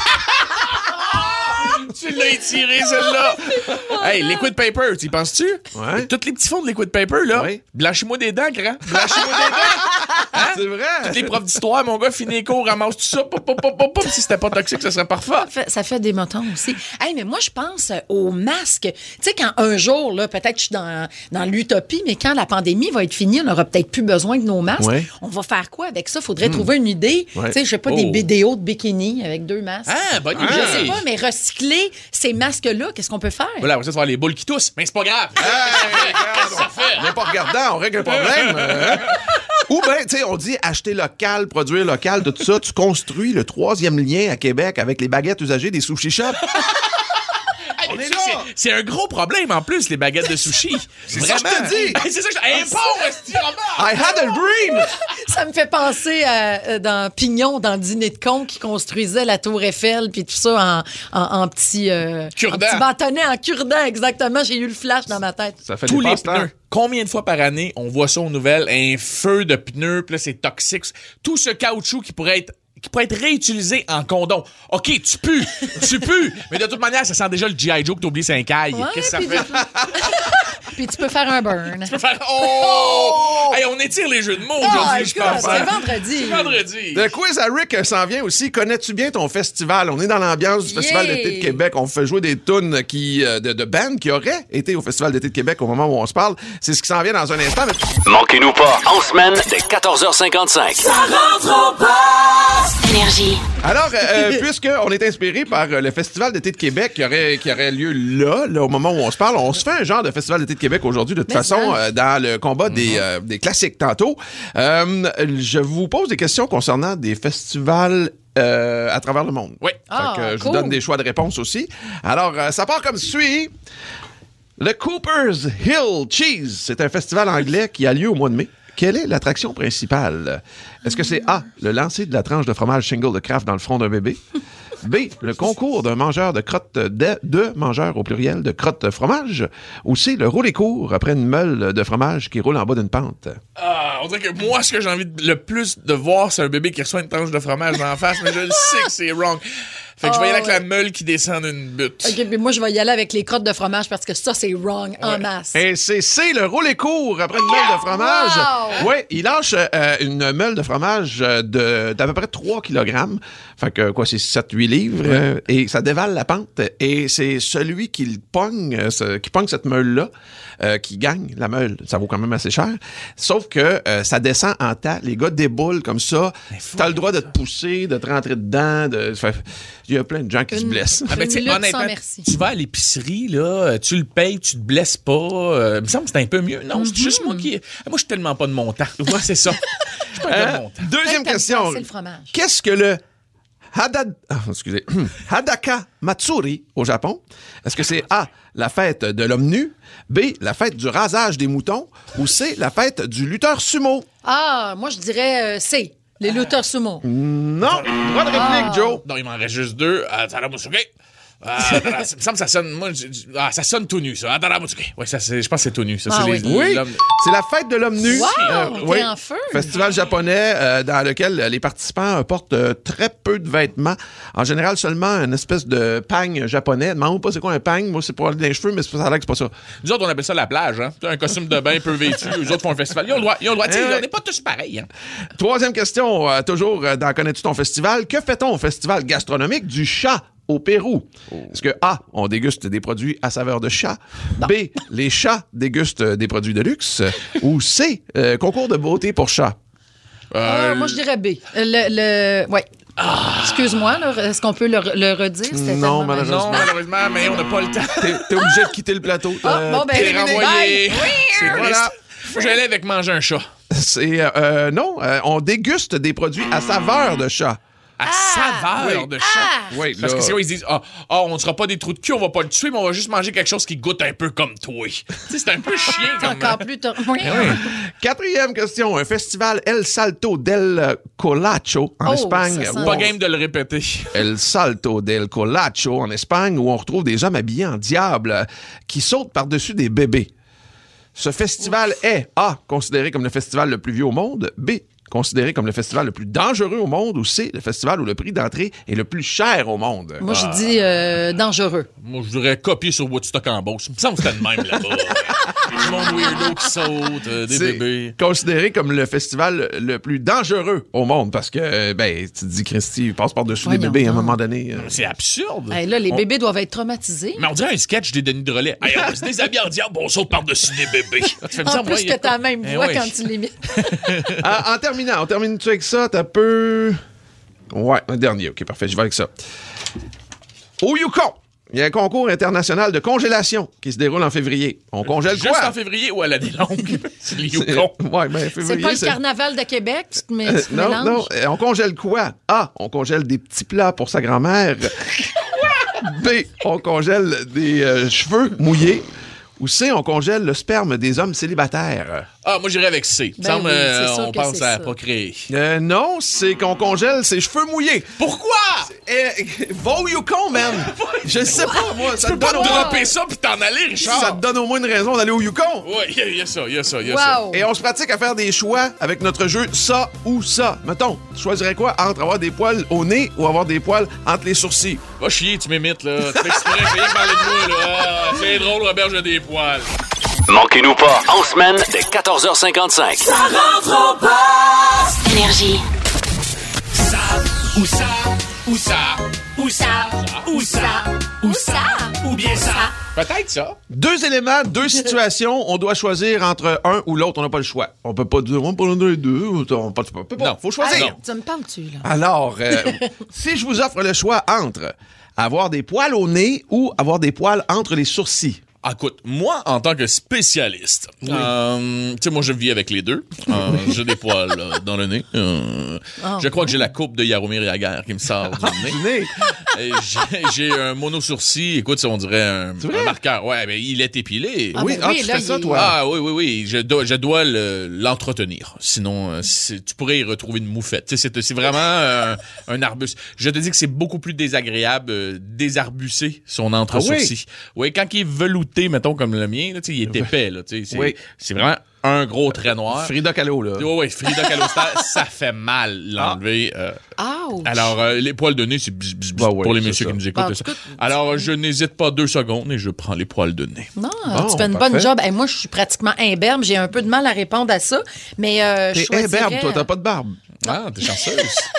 Tu l'as étiré, celle-là. Hey, liquid paper, tu y penses-tu? Ouais. Tous les petits fonds de liquid paper, là. Oui. Blanchis-moi des dents, grand. Blanchis-moi des dents. Hein? C'est vrai. Toutes les profs d'histoire, mon gars, finit les cours, ramasse tout ça. Pop, pop, pop, pop, pop. Si c'était pas toxique, ça serait parfait. Ça fait, ça fait des motons aussi. Hey, mais moi, je pense euh, aux masques. Tu sais, quand un jour, là, peut-être je suis dans, dans l'utopie, mais quand la pandémie va être finie, on n'aura peut-être plus besoin de nos masques. Ouais. On va faire quoi avec ça? Faudrait trouver une idée. Ouais. Tu sais, je sais pas, Oh. des vidéos de bikini avec deux masques. Ah, bonne idée. Je sais pas, mais recycler ces masques-là, qu'est-ce qu'on peut faire? Voilà, après ça, tu vas avoir les boules qui toussent. Mais c'est pas grave. Hey, regarde, Ça fait. on n'est pas regardant, on règle un problème. euh, hein? Ou bien, tu sais, on dit acheter local, produire local, de tout ça. Tu construis le troisième lien à Québec avec les baguettes usagées des sushi shops. Hey, On mais est ça, là. c'est- C'est un gros problème en plus, les baguettes de sushi. C'est ça que je te dis. Hey, c'est ça que je te dis. Import, esti, Robert. I had a dream! Ça me fait penser à, euh, dans Pignon, dans Dîner de con, qui construisait la Tour Eiffel, puis tout ça en, en, en petits euh, Cure-dents. en petits bâtonnets, en cure-dents, exactement. J'ai eu le flash dans ma tête. Ça fait Tous des les passe-temps. pneus. Combien de fois par année on voit ça aux nouvelles? Un feu de pneus, puis là, c'est toxique. Tout ce caoutchouc qui pourrait être qui pourrait être réutilisé en condom. OK, tu pues, tu pues, mais de toute manière, ça sent déjà le G I Joe que t'as oublié cinq cailles. Ouais, Qu'est-ce que ça puis fait? tu- Puis tu peux faire un burn. Tu peux faire... Oh! Hey, on étire les jeux de mots aujourd'hui, je pense. C'est vendredi. C'est vendredi. Le quiz à Rick s'en vient aussi. Connais-tu bien ton festival? On est dans l'ambiance du Festival Yeah. d'été de Québec. On fait jouer des tunes qui, euh, de, de bands qui auraient été au Festival d'été de Québec au moment où on se parle. C'est ce qui s'en vient dans un instant. Mais... Manquez-nous pas, en semaine, dès quatorze heures cinquante-cinq. Ça rentre au poste. Énergie. Alors, euh, puisqu'on est inspiré par euh, le Festival d'été de Québec qui aurait, qui aurait lieu là, là, au moment où on se parle, on se fait un genre de Festival d'été de Québec aujourd'hui, de toute Mais façon, ça. euh, dans le combat des, euh, des classiques tantôt. Euh, je vous pose des questions concernant des festivals euh, à travers le monde. Oui. Fait Ah, que, euh, je cool. vous donne des choix de réponse aussi. Alors, euh, ça part comme suit. Le Cooper's Hill Cheese, c'est un festival anglais qui a lieu au mois de mai. Quelle est l'attraction principale? Est-ce que c'est A, le lancer de la tranche de fromage shingle de Kraft dans le front d'un bébé? B, le concours d'un mangeur de crottes de, de mangeurs au pluriel de crottes de fromage? Ou C, le rouler court après une meule de fromage qui roule en bas d'une pente? Ah, on dirait que moi, ce que j'ai envie de- le plus de voir, c'est un bébé qui reçoit une tranche de fromage dans la face, mais je le sais que c'est wrong. Fait que je vais y aller avec la meule qui descend d'une butte. OK, mais moi, je vais y aller avec les crottes de fromage parce que ça, c'est wrong en masse. Et c'est C, le rouler court après une meule de fromage. Wow! Oui, il lâche euh, une meule de fromage euh, de, d'à peu près trois kilogrammes. Fait que, quoi, c'est sept huit livres. euh, et ça dévale la pente. Et c'est celui qui le pogne, euh, ce- qui pogne cette meule-là, euh, qui gagne la meule. Ça vaut quand même assez cher. Sauf que euh, ça descend en tas. Les gars déboulent comme ça. T'as le droit de te pousser, de te rentrer dedans. De... Fait- il y a plein de gens qui se blessent. Ah ben, tu sais, lutte sans honnêtement, merci. tu vas à l'épicerie, là, tu le payes, tu te blesses pas. Euh, il me semble que c'est un peu mieux. Non, c'est juste moi qui. Moi, je suis tellement pas de mon temps. Moi, c'est ça. Je suis pas Euh, de mon temps. deuxième Peut-être question. t'aimes ça, c'est le fromage. Qu'est-ce que le Hadad... ah, excusez. Hadaka Matsuri au Japon? Est-ce que c'est A, la fête de l'homme nu, B, la fête du rasage des moutons, ou C, la fête du lutteur sumo? Ah, moi, je dirais euh, C, les lutteurs sumo. Non! Droit de réplique, Ah. Joe. Non, il m'en reste juste deux. Ah, Taramusuke. Ah, Tara- ça me semble que ça sonne. Moi, je- je- ah, ça sonne tout nu, ça. Ah, Taramusuke. Oui, ça, c'est- je pense que c'est tout nu. Ça, Ah c'est oui. les- Oui, l'homme- c'est la fête de l'homme nu. Wow, t'es en feu. Festival japonais euh, dans lequel les participants portent euh, très peu de vêtements. En général, seulement une espèce de pagne japonais. Demande pas c'est quoi un pagne. Moi, c'est pour aller dans les cheveux, mais c'est pas ça a l'air que c'est pas ça. Nous autres, on appelle ça la plage, hein. Un costume de bain peu vêtu. Eux autres font un festival. Ils ont le droit. Ils ont le droit. Tu sais, Euh, on n'est pas tous pareils, hein. Troisième question, euh, toujours euh, dans Connais-tu ton festival? Que fait-on au festival gastronomique du chat au Pérou? Est-ce que A, on déguste des produits à saveur de chat? B, les chats dégustent des produits de luxe? Ou C, euh, concours de beauté pour chats? Ah, moi, je dirais B. Euh, Le, le... Ouais. Excuse-moi, là, est-ce qu'on peut le, le redire? C'était Non, tellement mal. malheureusement. Non, malheureusement, mais on n'a pas le temps. T'es, t'es obligé de quitter le plateau. Ah, Euh, bon, ben, T'es terminé. renvoyé. Bye. C'est Voilà. triste. Faut que j'allais avec manger un chat. C'est euh, euh, non, euh, on déguste des produits à saveur de chat. À saveur oui. de chat. Oui, Parce là- que sinon, ils se disent, ah, ah, on ne sera pas des trous de cul, on va pas le tuer, mais on va juste manger quelque chose qui goûte un peu comme toi. Tu sais, c'est un peu chiant C'est comme encore plus... tor- Oui. Quatrième question, un festival El Salto del Colacho en Oh, Espagne. ça sent- où Pas on- game de le répéter. El Salto del Colacho en Espagne, où on retrouve des hommes habillés en diable euh, qui sautent par-dessus des bébés. Ce festival est A, considéré comme le festival le plus vieux au monde, B, considéré comme le festival le plus dangereux au monde, ou C, le festival où le prix d'entrée est le plus cher au monde. Moi, je dis euh, dangereux. Moi, je dirais copier sur Woodstock en Beauce. Il me semble que c'était le même là-bas. Du monde weirdo qui saute, euh, des C'est bébés. considéré comme le festival le plus dangereux au monde parce que, euh, ben, tu te dis, Christy, il passe par-dessus les Voyons bébés à un donc. moment donné. euh. C'est absurde. Hey, là, les On- bébés doivent être traumatisés. Mais on dirait un sketch des Denis de Relais. Hey, on se déshabille en diable, on saute par-dessus des bébés. Tu fais me En dire, plus ouais, que t'as la même Eh voix oui. quand tu l'imites. en, en terminant, on termine-tu avec ça? T'as peu... Ouais, un dernier. OK, parfait, je vais avec ça. Au Yukon, il y a un concours international de congélation qui se déroule en février. On congèle Juste quoi? en février ou à l'année longue? C'est le C'est- Yukon. Ouais, ben, C'est février, pas le carnaval de Québec, tu te, mets, tu te Euh, non, mélanges? non, euh, on congèle quoi? A, on congèle des petits plats pour sa grand-mère. B, on congèle des euh, cheveux mouillés. Ou C, on congèle le sperme des hommes célibataires. Ah, moi, j'irais avec C. Ben semble, oui, euh, c'est sûr on que pense c'est à ça. procréer. Euh, non, c'est qu'on congèle ses cheveux mouillés. Pourquoi? Eh, va au Yukon, man. Je sais pas, moi. Ça Tu te peux pas donne au moins... dropper ça puis t'en aller, Richard. Ça te donne au moins une raison d'aller au Yukon. Oui, il y, y a ça, il y a ça, il y a Wow. Et on se pratique à faire des choix avec notre jeu ça ou ça. Mettons, tu choisirais quoi entre avoir des poils au nez ou avoir des poils entre les sourcils? ça. Va chier, tu m'imites, là. Tu fais exprès, fais rien parler de moi, là. Ah, c'est drôle, Robert, j'ai des poils. Manquez-nous pas, en semaine, dès quatorze heures cinquante-cinq. Ça rentre au poste. Énergie. Ça, ou ça, ou ça, ou ça, ou ça, Où ça? ou bien ça. Peut-être ça. Deux éléments, deux situations, on doit choisir entre un ou l'autre, on n'a pas le choix. On peut pas dire on peut prendre les deux, ou on peut pas. Non, faut choisir. Hey, tu me parles-tu, là? Alors, euh, si je vous offre le choix entre avoir des poils au nez ou avoir des poils entre les sourcils. Ah, écoute, moi, en tant que spécialiste, euh, tu sais, moi, je vis avec les deux. Euh, j'ai des poils euh, dans le nez. Euh, Oh. Je crois que j'ai la coupe de Jaromir Jagr qui me sort du nez. Nez. Et j'ai, j'ai un mono-sourcil. Écoute, ça, on dirait un, un marqueur. Ouais, mais il est épilé. Ah, oui, ben ah, oui, tu là, fais ça, il- toi. Ah oui, oui, oui. Je dois, je dois le- l'entretenir. Sinon, euh, c'est- tu pourrais y retrouver une moufette. Tu sais, c'est, c'est vraiment euh, un arbuste. Je te dis que c'est beaucoup plus désagréable euh, désarbucer son entre-sourcil. oui? quand il est velouté, mettons, comme le mien, là, tu sais, il est épais. Là, tu sais, c'est, Oui. c'est vraiment un gros trait noir. Frida Kahlo, là. Oui, oui, Frida Kahlo, ça, ça fait mal l'enlever. Euh, Ouch. alors, euh, les poils de nez, c'est bzz, bzz, bzz Bah ouais, pour les c'est messieurs ça. qui nous écoutent. Bah, ça. écoute, Alors, euh, je n'hésite pas deux secondes et je prends les poils de nez. Non, Bon, tu fais une parfait. bonne job. Hey, moi, je suis pratiquement imberbe. J'ai un peu de mal à répondre à ça. Mais euh, je T'es choisirais... imberbe, toi, t'as pas de barbe. Ah, t'es chanceuse.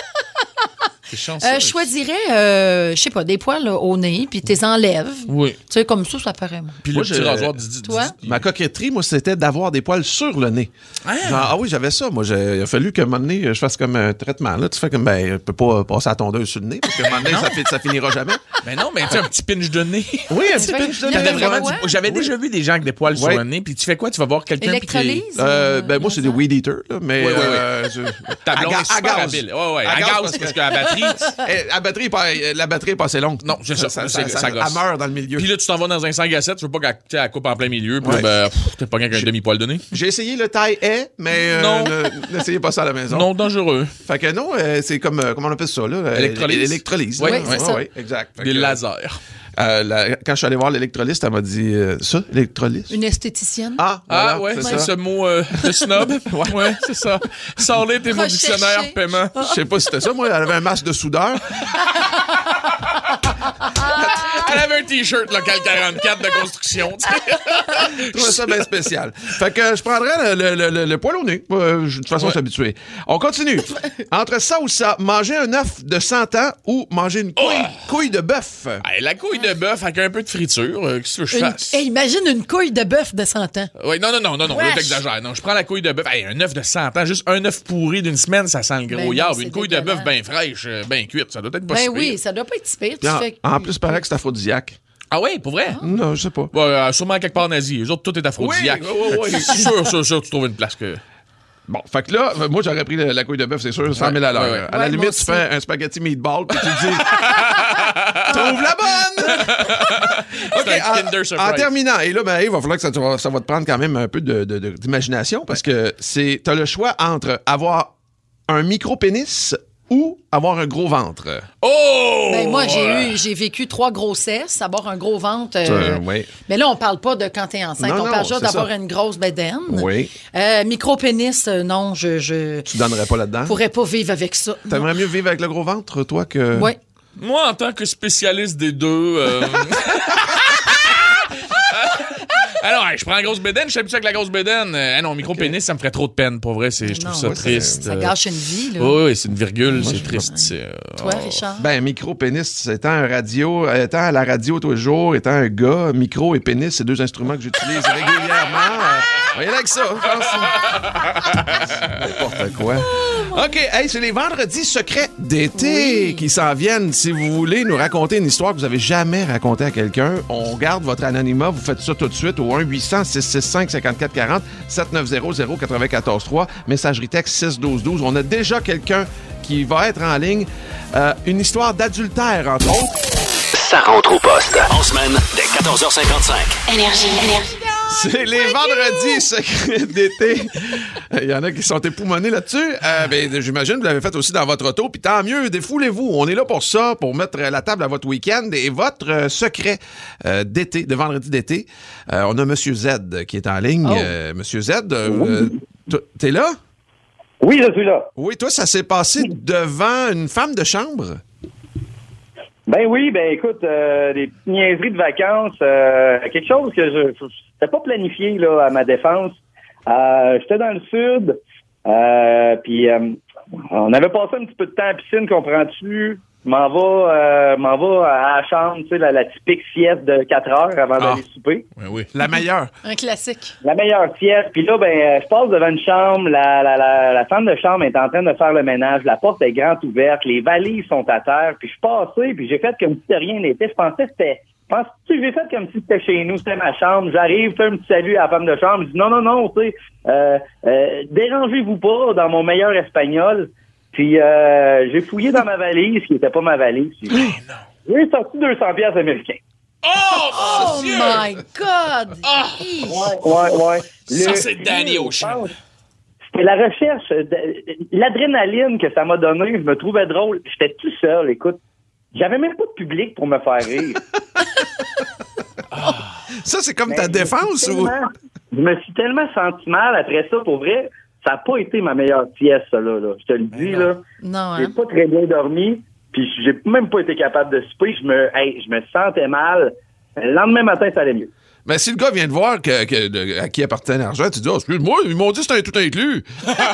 t'es chanceuse. Euh, je choisirais, euh, je sais pas, des poils là, au nez, puis t'es enlèves. Oui. Tu sais, comme ça, ça paraît. moi. Puis Moi, le petit je- rasoir Didi. Toi? Ma coquetterie, moi, c'était d'avoir des poils sur le nez. Ah, Genre, ah oui, j'avais ça. Moi, j'ai, il a fallu qu'à un moment donné, je fasse comme un traitement. Là, tu fais comme, ben, je peux pas passer à la tondeuse sur le nez, parce qu'à un moment donné, ça, fi- ça finira jamais. Mais non, mais tu sais, un petit pinch de nez. Oui, un C'est petit vrai pinch que de je nez. l'avais T'avais vraiment Ouais. dit- J'avais déjà vu des gens avec des poils Ouais. sur le nez, puis tu fais quoi? Tu vas voir quelqu'un puis t'es- Électrolyse? Euh, ben, moi, c'est des weed eaters, là, mais. Ouais, ouais, ouais. euh, je- Ta blonde à est ga- à super gaz. habile. Ouais, ouais. À À gaz, gaz, parce parce que- que la batterie... Eh, la batterie est pas, la batterie est pas assez longue. Non, c'est ça. Ça, C'est- ça, ça gosse. elle meurt dans le milieu. Puis là, tu t'en vas dans un cinq à sept, tu veux pas qu'elle tu sais, elle coupe en plein milieu, puis là, Ouais. ben, pff, t'es pas qu'un demi-poil de nez. J'ai essayé le taille est, mais euh, Non. ne- n'essayez pas ça à la maison. Non, dangereux. Fait que non, euh, c'est comme, euh, comment on appelle ça, là? euh, Électrolyse. Électrolyse. Oui, là. c'est ça. ouais, exact. Fait Des que, lasers. euh, la- quand je suis allé voir l'électrolyste, elle m'a dit, euh, ça, électrolyse? Une esthéticienne? Ah, Ah, voilà, ouais, c'est c'est ça. ce mot euh, de snob. ouais, c'est ça. Sors-les tes mots Recherché. dictionnaire paiement. Je sais pas si c'était ça, moi, elle avait un masque de soudeur. Elle avait un t-shirt local quarante-quatre de construction. tu sais. Je trouvais ça bien spécial. Fait que je prendrais le, le, le, le poil au nez. Euh, je- de toute façon, je suis habitué. On continue. Entre ça ou ça, manger un œuf de cent ans ou manger une couille, couille de bœuf. Hey, la couille de bœuf avec un peu de friture, euh, qu'est-ce que je Une- fasse? Hey, imagine une couille de bœuf de cent ans. Oui, non, non, non, non, non, là, Wesh. t'exagères. Non, je prends la couille de bœuf. Hey, un œuf de cent ans, juste un œuf pourri d'une semaine, ça sent le Ben gros non, yard. c'est Une couille de bœuf dégueulasse. bien fraîche, euh, bien cuite, ça doit être pas Ben si oui, pire. ça doit pas être si pire. Tu En, fais... en plus, il paraît que c'est aphrodisiaque. Ah oui, pour vrai? Non, je sais pas. Ouais, euh, sûrement quelque part en Asie. Les autres, tout est aphrodisiaque. Oui, oui, oui, oui. sûr, sûr, sûr, tu trouves une place que... Bon, fait que là, moi, j'aurais pris la, la couille de bœuf, c'est sûr, cent mille à l'heure. ouais, ouais. À la Ouais, moi limite, tu aussi. fais un spaghetti meatball, puis tu te dis, trouve la bonne! OK, C'est un en, Kinder en Surprise. terminant, et là, ben, il va falloir que ça, te- ça va te prendre quand même un peu de, de- de- d'imagination, parce que c'est, t'as le choix entre avoir un micro-pénis ou avoir un gros ventre. Oh! Ben moi, j'ai eu, j'ai vécu trois grossesses, avoir un gros ventre. euh, Euh, oui. Mais là, on parle pas de quand t'es enceinte. Non, on non, parle juste c'est d'avoir ça. une grosse bédaine. Oui. Euh, micro-pénis, euh, non, je, je Tu donnerais pas là-dedans? pourrais pas vivre avec ça. T'aimerais mieux vivre avec le gros ventre, toi, que... Oui. Moi, en tant que spécialiste des deux... euh, Alors, hey, je prends la grosse bédaine, je suis habitué avec la grosse bédaine. Euh, ah non, micro-pénis, ça me ferait trop de peine, pour vrai. C'est, je trouve Non, ça ouais, triste. Ça euh. gâche une vie, là. Oui, oui, c'est une virgule, c'est triste. c'est, euh, Toi, oh. Richard? Ben, micro-pénis, étant un radio, étant à la radio tous les jours, étant un gars, micro et pénis, c'est deux instruments que j'utilise régulièrement. Euh, voyez avec ça, je pense. N'importe quoi. OK, hey, c'est les vendredis secrets d'été Oui. qui s'en viennent. Si vous voulez nous raconter une histoire que vous avez jamais racontée à quelqu'un, on garde votre anonymat. Vous faites ça tout de suite au un huit cents six six cinq cinq quatre quatre zéro sept neuf zéro zéro neuf quatre trois. Messagerie texte six douze douze. On a déjà quelqu'un qui va être en ligne. Euh, une histoire d'adultère, entre autres. Ça rentre au poste. En semaine, dès quatorze heures cinquante-cinq. Énergie. Énergie. C'est les vendredis secrets d'été. Il y en a qui sont époumonés là-dessus. Euh, ben, j'imagine que vous l'avez fait aussi dans votre auto. Puis tant mieux, défoulez-vous. On est là pour ça, pour mettre la table à votre week-end. Et votre euh, secret euh, d'été, de vendredi d'été, euh, on a M. Z qui est en ligne. Oh. Euh, M. Z, euh, t- t'es là? Oui, je suis là. Oui, toi, ça s'est passé devant une femme de chambre? Ben oui, ben écoute, euh, des petites niaiseries de vacances, euh, quelque chose que je c'était pas planifié là à ma défense. Euh, j'étais dans le sud, euh, puis euh, on avait passé un petit peu de temps à la piscine, comprends-tu? Je m'en vais, euh, m'en vais à la chambre, tu sais, la, la typique sieste de quatre heures avant Ah. d'aller souper. Oui, oui. La meilleure. Un classique. La meilleure sieste. Puis là, ben, je passe devant une chambre. La, la, la, la femme de chambre est en train de faire le ménage. La porte est grande ouverte. Les valises sont à terre. Puis je suis passé, puis j'ai fait comme si de rien n'était. Je pensais que c'était... Pense que j'ai fait comme si c'était chez nous, c'était ma chambre. J'arrive, fais un petit salut à la femme de chambre. Je dis non, non, non, tu sais, euh, euh, dérangez-vous pas dans mon meilleur espagnol. Puis euh, j'ai fouillé dans ma valise, qui n'était pas ma valise. Puis, j'ai sorti deux cents piastres américains. Oh, my God! Ouais, ouais, ouais. Ça, Le- c'est Danny Ocean. C'était la recherche, de- l'adrénaline que ça m'a donné, je me trouvais drôle. J'étais tout seul, écoute. J'avais même pas de public pour me faire rire. Ça, c'est comme ta Mais je me suis défense ou? tellement- Je me suis tellement senti mal après ça, pour vrai. Ça n'a pas été ma meilleure pièce, ça, là. là. Je te le dis, là. Non, J'ai hein? pas très bien dormi, puis j'ai même pas été capable de souper. Je me, hey, je me sentais mal. Le lendemain matin, ça allait mieux. Mais si le gars vient de voir que, que- de- à qui appartient l'argent, tu dis, oh, excuse-moi, ils m'ont dit que c'était un tout inclus.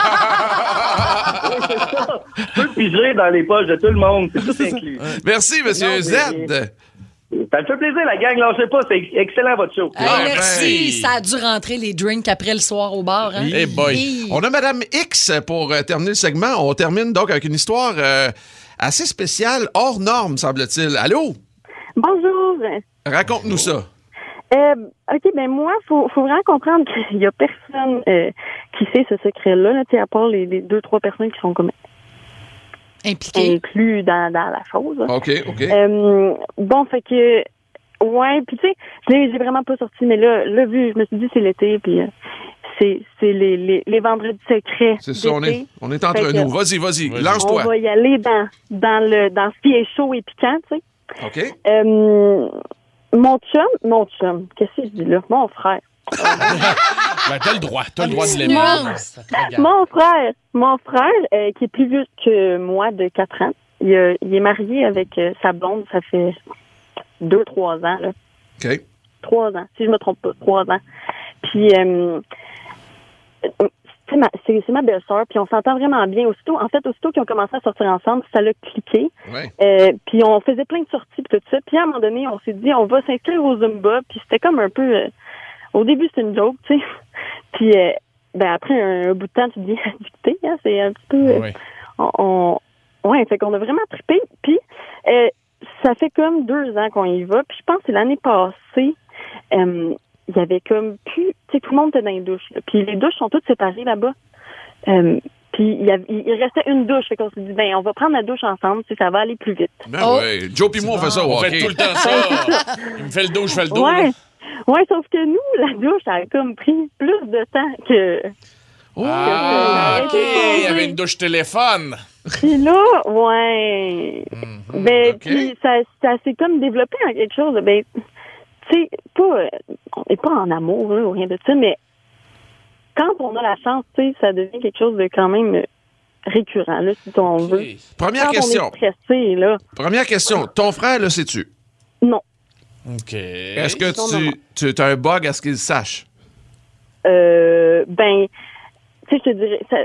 Oui, c'est ça. Tu peux piger dans les poches de tout le monde. C'est tout inclus. Merci, Monsieur Non, Z. mais- Ça me fait plaisir, la gang. Lâchez pas. C'est excellent, votre show. Hey, Ouais, merci. ben. Ça a dû rentrer les drinks après le soir au bar. Hein? Hey boy. Hey. On a Madame X pour euh, terminer le segment. On termine donc avec une histoire euh, assez spéciale, hors norme, semble-t-il. Allô? Bonjour. Raconte-nous ça. Euh, OK, ben moi, faut, faut vraiment comprendre qu'il y a personne euh, qui sait ce secret-là, là, tu sais, à part les, les deux, trois personnes qui sont comme impliquées, inclus dans, dans la chose. OK, OK. Euh, bon, fait que, ouais, puis tu sais, je l'ai j'ai vraiment pas sorti, mais là, là, vu, je me suis dit, c'est l'été, puis euh, c'est, c'est les, les, les vendredis secrets. C'est ça, on d'été. est, on est entre Fait que nous. Vas-y, vas-y, lance-toi. On va y aller dans, dans, le, dans ce qui est chaud et piquant, tu sais. OK. Euh, mon chum, mon chum, qu'est-ce que je dis là? Mon frère. Ben, t'as le droit, t'as le droit de l'aimer. Mon, mon frère, mon frère, euh, qui est plus vieux que moi de quatre ans, il, euh, il est marié avec euh, sa blonde, ça fait deux, trois ans, là. OK. Trois ans, si je me trompe pas, trois ans. Puis, euh, c'est ma, c'est, c'est ma belle-sœur, puis on s'entend vraiment bien. Aussitôt, en fait, aussitôt qu'ils ont commencé à sortir ensemble, ça l'a cliqué. Ouais. Euh, puis on faisait plein de sorties, puis tout ça. Puis à un moment donné, on s'est dit, on va s'inscrire au Zumba, puis c'était comme un peu... euh, au début, c'était une joke, tu sais. Puis, euh, ben après un, un bout de temps, tu te dis addicté, hein, c'est un petit peu... euh, Oui. on, on- ouais, fait qu'on a vraiment trippé. Puis, euh, ça fait comme deux ans qu'on y va. Puis je pense que c'est l'année passée, euh, il y avait comme plus... Tu sais, tout le monde était dans les douches. là. Puis les douches sont toutes séparées là-bas. Euh, puis il, y avait- il restait une douche. Fait qu'on s'est dit, ben, on va prendre la douche ensemble, tu sais, ça va aller plus vite. Ben ouais. Joe pis moi, on fait ça. On OK. fait tout le temps ça. Il me fait le dos, je fais le dos. Ouais. là. Ouais, sauf que nous, la douche, ça a comme pris plus de temps que... Ah, que- OK. Il y avait une douche téléphone. Puis là, ouais. Ben, puis ça, ça s'est comme développé en quelque chose de, ben, tu sais, pas, euh, on n'est pas en amour, là, ou rien de ça, mais quand on a la chance, tu sais, ça devient quelque chose de quand même euh, récurrent, là, si on veut. Première Quand question. on est stressé, là. Première question. Ton frère, le sais-tu? Non. OK. Est-ce que Non, non, non. tu, tu as un bug à ce qu'il sache? Euh, ben, tu sais, je te dirais, ça,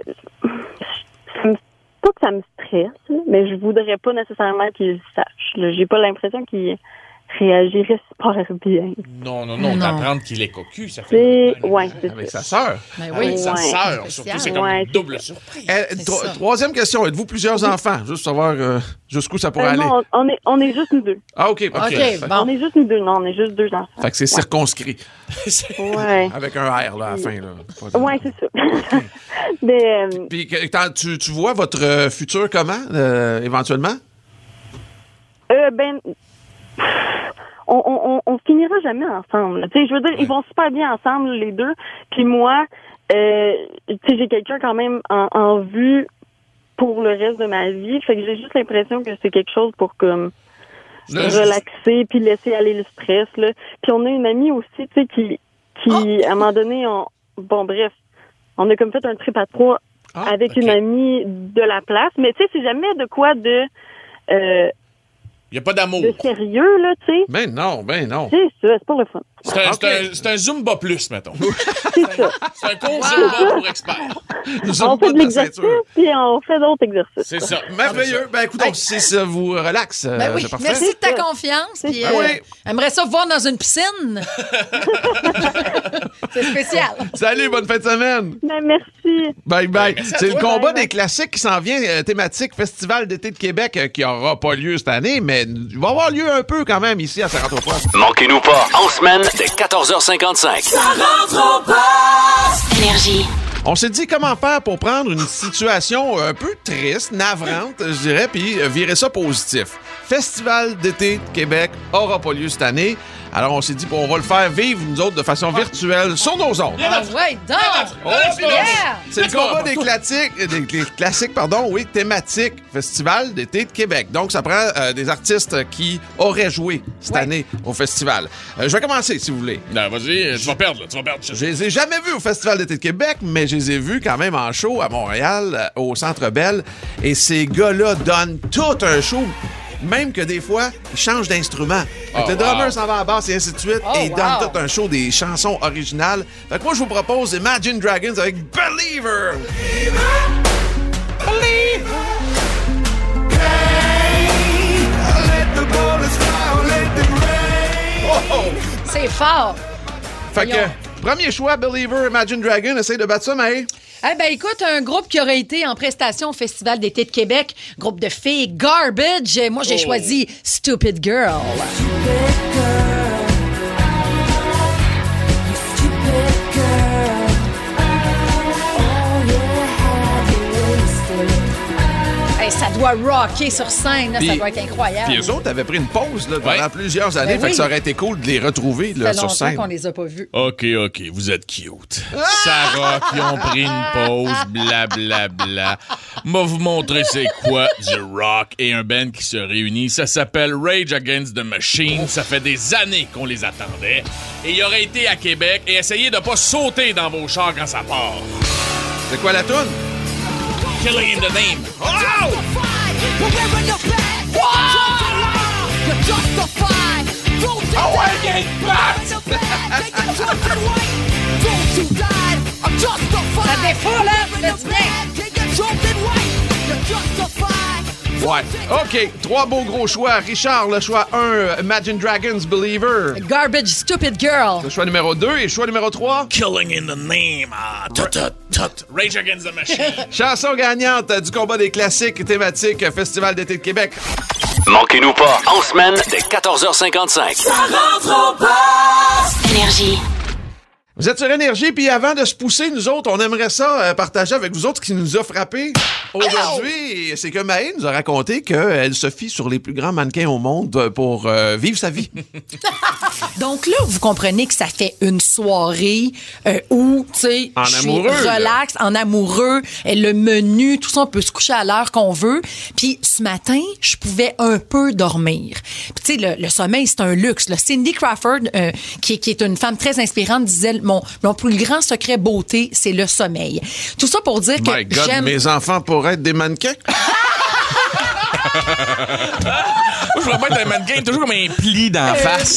ça me- pas que ça me stresse, là, mais je voudrais pas nécessairement qu'il le sache. là. J'ai pas l'impression qu'il réagirait super bien. Non, non, non, Non. d'apprendre qu'il est cocu, ça fait... C'est, ouais, c'est Avec ça. sa sœur. Ben Avec sa Ouais. sœur, surtout, c'est comme Ouais, une double surprise. Eh, tro- troisième question. Êtes-vous plusieurs enfants? Juste pour savoir euh, jusqu'où ça pourrait Euh, aller. non, on est, on est juste nous deux. Ah, OK. parfait. Fait- On est juste nous deux, non, on est juste deux enfants. Fait que c'est circonscrit. Ouais. Avec un R là, à la fin. Là. Pas de- Ouais, c'est ça. Mais, euh, Puis que- quand tu, tu vois votre euh, futur comment, euh, éventuellement? euh, ben, on, on, on finira jamais ensemble. Tu sais, je veux dire, ils vont super bien ensemble, les deux. Puis moi, euh, tu sais, j'ai quelqu'un quand même en, en vue pour le reste de ma vie. Fait que j'ai juste l'impression que c'est quelque chose pour comme Le- relaxer puis laisser aller le stress, là. Puis on a une amie aussi, tu sais, qui, qui, à un moment donné, on, bon, bref, on a comme fait un trip à trois Ah, avec ok. une amie de la place. Mais tu sais, c'est jamais de quoi de, euh, Il n'y a pas d'amour. de sérieux, là, tu sais. Ben non, ben non. C'est ça, c'est pas le fun. C'est un, Ok. c'est un- c'est un Zumba Plus, mettons. C'est ça. C'est un cours Zumba pour experts. Nous On sommes fait pas de de la l'exercice, ceinture. puis on fait d'autres exercices. C'est ça. Merveilleux. Ben écoute, donc, si ça vous relaxe, euh, Ben oui, c'est parfait. merci de ta confiance. Puis, ça. euh, Oui. Aimerais ça vous voir dans une piscine. C'est spécial. Salut, bonne fin de semaine. Ben, merci. Bye bye. merci à C'est le toi. combat Bye, bye. des classiques qui s'en vient, euh, thématique Festival d'été de Québec, euh, qui aura pas lieu cette année, mais il va avoir lieu un peu quand même ici à Ça rentre au poste. Manquez-nous pas, en semaine, dès quatorze heures cinquante-cinq. Ça rentre au poste. Énergie. On s'est dit comment faire pour prendre une situation un peu triste, navrante, je dirais, puis euh, virer ça positif. Festival d'été de Québec aura pas lieu cette année. Alors, on s'est dit, bon, on va le faire vivre, nous autres, de façon virtuelle sur nos ondes. Ah ouais, donc! Oh, Yeah! C'est le combat des classiques, des, des classiques, pardon, oui, thématique Festival d'été de Québec. Donc, ça prend euh, des artistes qui auraient joué cette Ouais. année au festival. Euh, je vais commencer, si vous voulez. Non, vas-y, tu vas perdre, là, tu vas perdre. Je les ai jamais vus au Festival d'été de Québec, mais je les ai vus quand même en show à Montréal, euh, au Centre Bell. Et ces gars-là donnent tout un show. Même que des fois, ils changent d'instrument. Fait que Oh, le drummer wow. s'en va à la basse et ainsi de suite. Oh, et ils wow. donnent tout un show des chansons originales. Fait que moi, je vous propose Imagine Dragons avec Believer. Oh! C'est fort. Fait que, Voyons. premier choix, Believer, Imagine Dragon. Essaye de battre ça, mais... Eh ben écoute, un groupe qui aurait été en prestation au Festival d'été de Québec, groupe de filles Garbage. Moi, j'ai Oh. choisi Stupid Girl. Hey, ça doit rocker sur scène, là, ça Puis- doit être incroyable. Puis eux autres avaient pris une pause là, pendant Ouais. plusieurs années. Ben fait oui. que ça aurait été cool de les retrouver ça là, fait sur longtemps scène. qu'on les a pas vus. OK, OK, vous êtes cute. Sarah, qui ont pris une pause, blablabla. Bla, bla. M'a vous montrer c'est quoi du rock et un band qui se réunit. Ça s'appelle Rage Against the Machine. Ça fait des années qu'on les attendait. Et il aurait été à Québec et essayez de pas sauter dans vos chars quand ça part. C'est quoi la toune? Killing in the Name. Ça défoule, là! Faites bien! Ouais. OK. Trois beaux gros choix. Richard, le choix un, Imagine Dragons, Believer. Garbage Stupid Girl. Le choix numéro deux et choix numéro trois. Killing in the Name. Ah, tut, tut, tut. Rage Against the Machine. Chanson gagnante du combat des classiques thématiques Festival d'été de Québec. Manquez-nous pas, en semaine, dès quatorze heures cinquante-cinq. Ça rentre au poste. Énergie. Vous êtes sur Énergie, puis avant de se pousser, nous autres, on aimerait ça euh, partager avec vous autres ce qui nous a frappé aujourd'hui. C'est que Maë nous a raconté qu'elle se fie sur les plus grands mannequins au monde pour euh, vivre sa vie. Donc là, vous comprenez que ça fait une soirée euh, où, tu sais, En je suis amoureux, là. relax, en amoureux, et le menu, tout ça, on peut se coucher à l'heure qu'on veut. Puis ce matin, je pouvais un peu dormir. Puis tu sais, le, le sommeil, c'est un luxe. Là. Cindy Crawford, euh, qui, qui est une femme très inspirante, disait mon, mon plus grand secret beauté, c'est le sommeil. Tout ça pour dire que My God, j'aime... mes enfants pourraient être des mannequins. Moi, je voudrais pas être un mannequin, toujours comme un pli dans la face.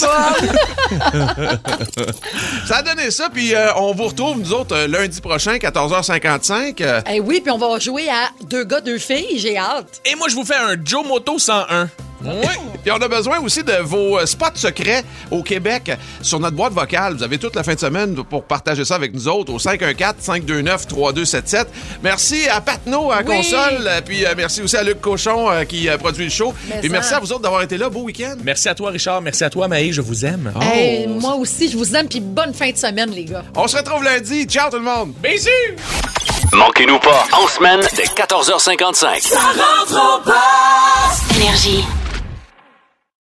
Ça a donné ça, puis euh, on vous retrouve, nous autres, euh, lundi prochain, quatorze heures cinquante-cinq. Euh, Eh oui, puis on va jouer à deux gars, deux filles. J'ai hâte. Et moi, je vous fais un Joe Moto cent un. Oui. Puis on a besoin aussi de vos euh, spots secrets au Québec sur notre boîte vocale. Vous avez toute la fin de semaine pour partager ça avec nous autres au cinq un quatre, cinq deux neuf, trois deux sept sept. Merci à Patno à la Oui. console. euh, Puis euh, merci aussi à Luc Cochon euh, qui euh, produit le show. Mais Et merci ça. à vous autres d'avoir été là. Beau week-end. Merci à toi, Richard. Merci à toi, Maë. Je vous aime. Hey, moi aussi, je vous aime, puis bonne fin de semaine, les gars. On se retrouve lundi. Ciao tout le monde. Bisous! Manquez-nous pas, en semaine, dès quatorze heures cinquante-cinq. Ça rentre au poste. Énergie.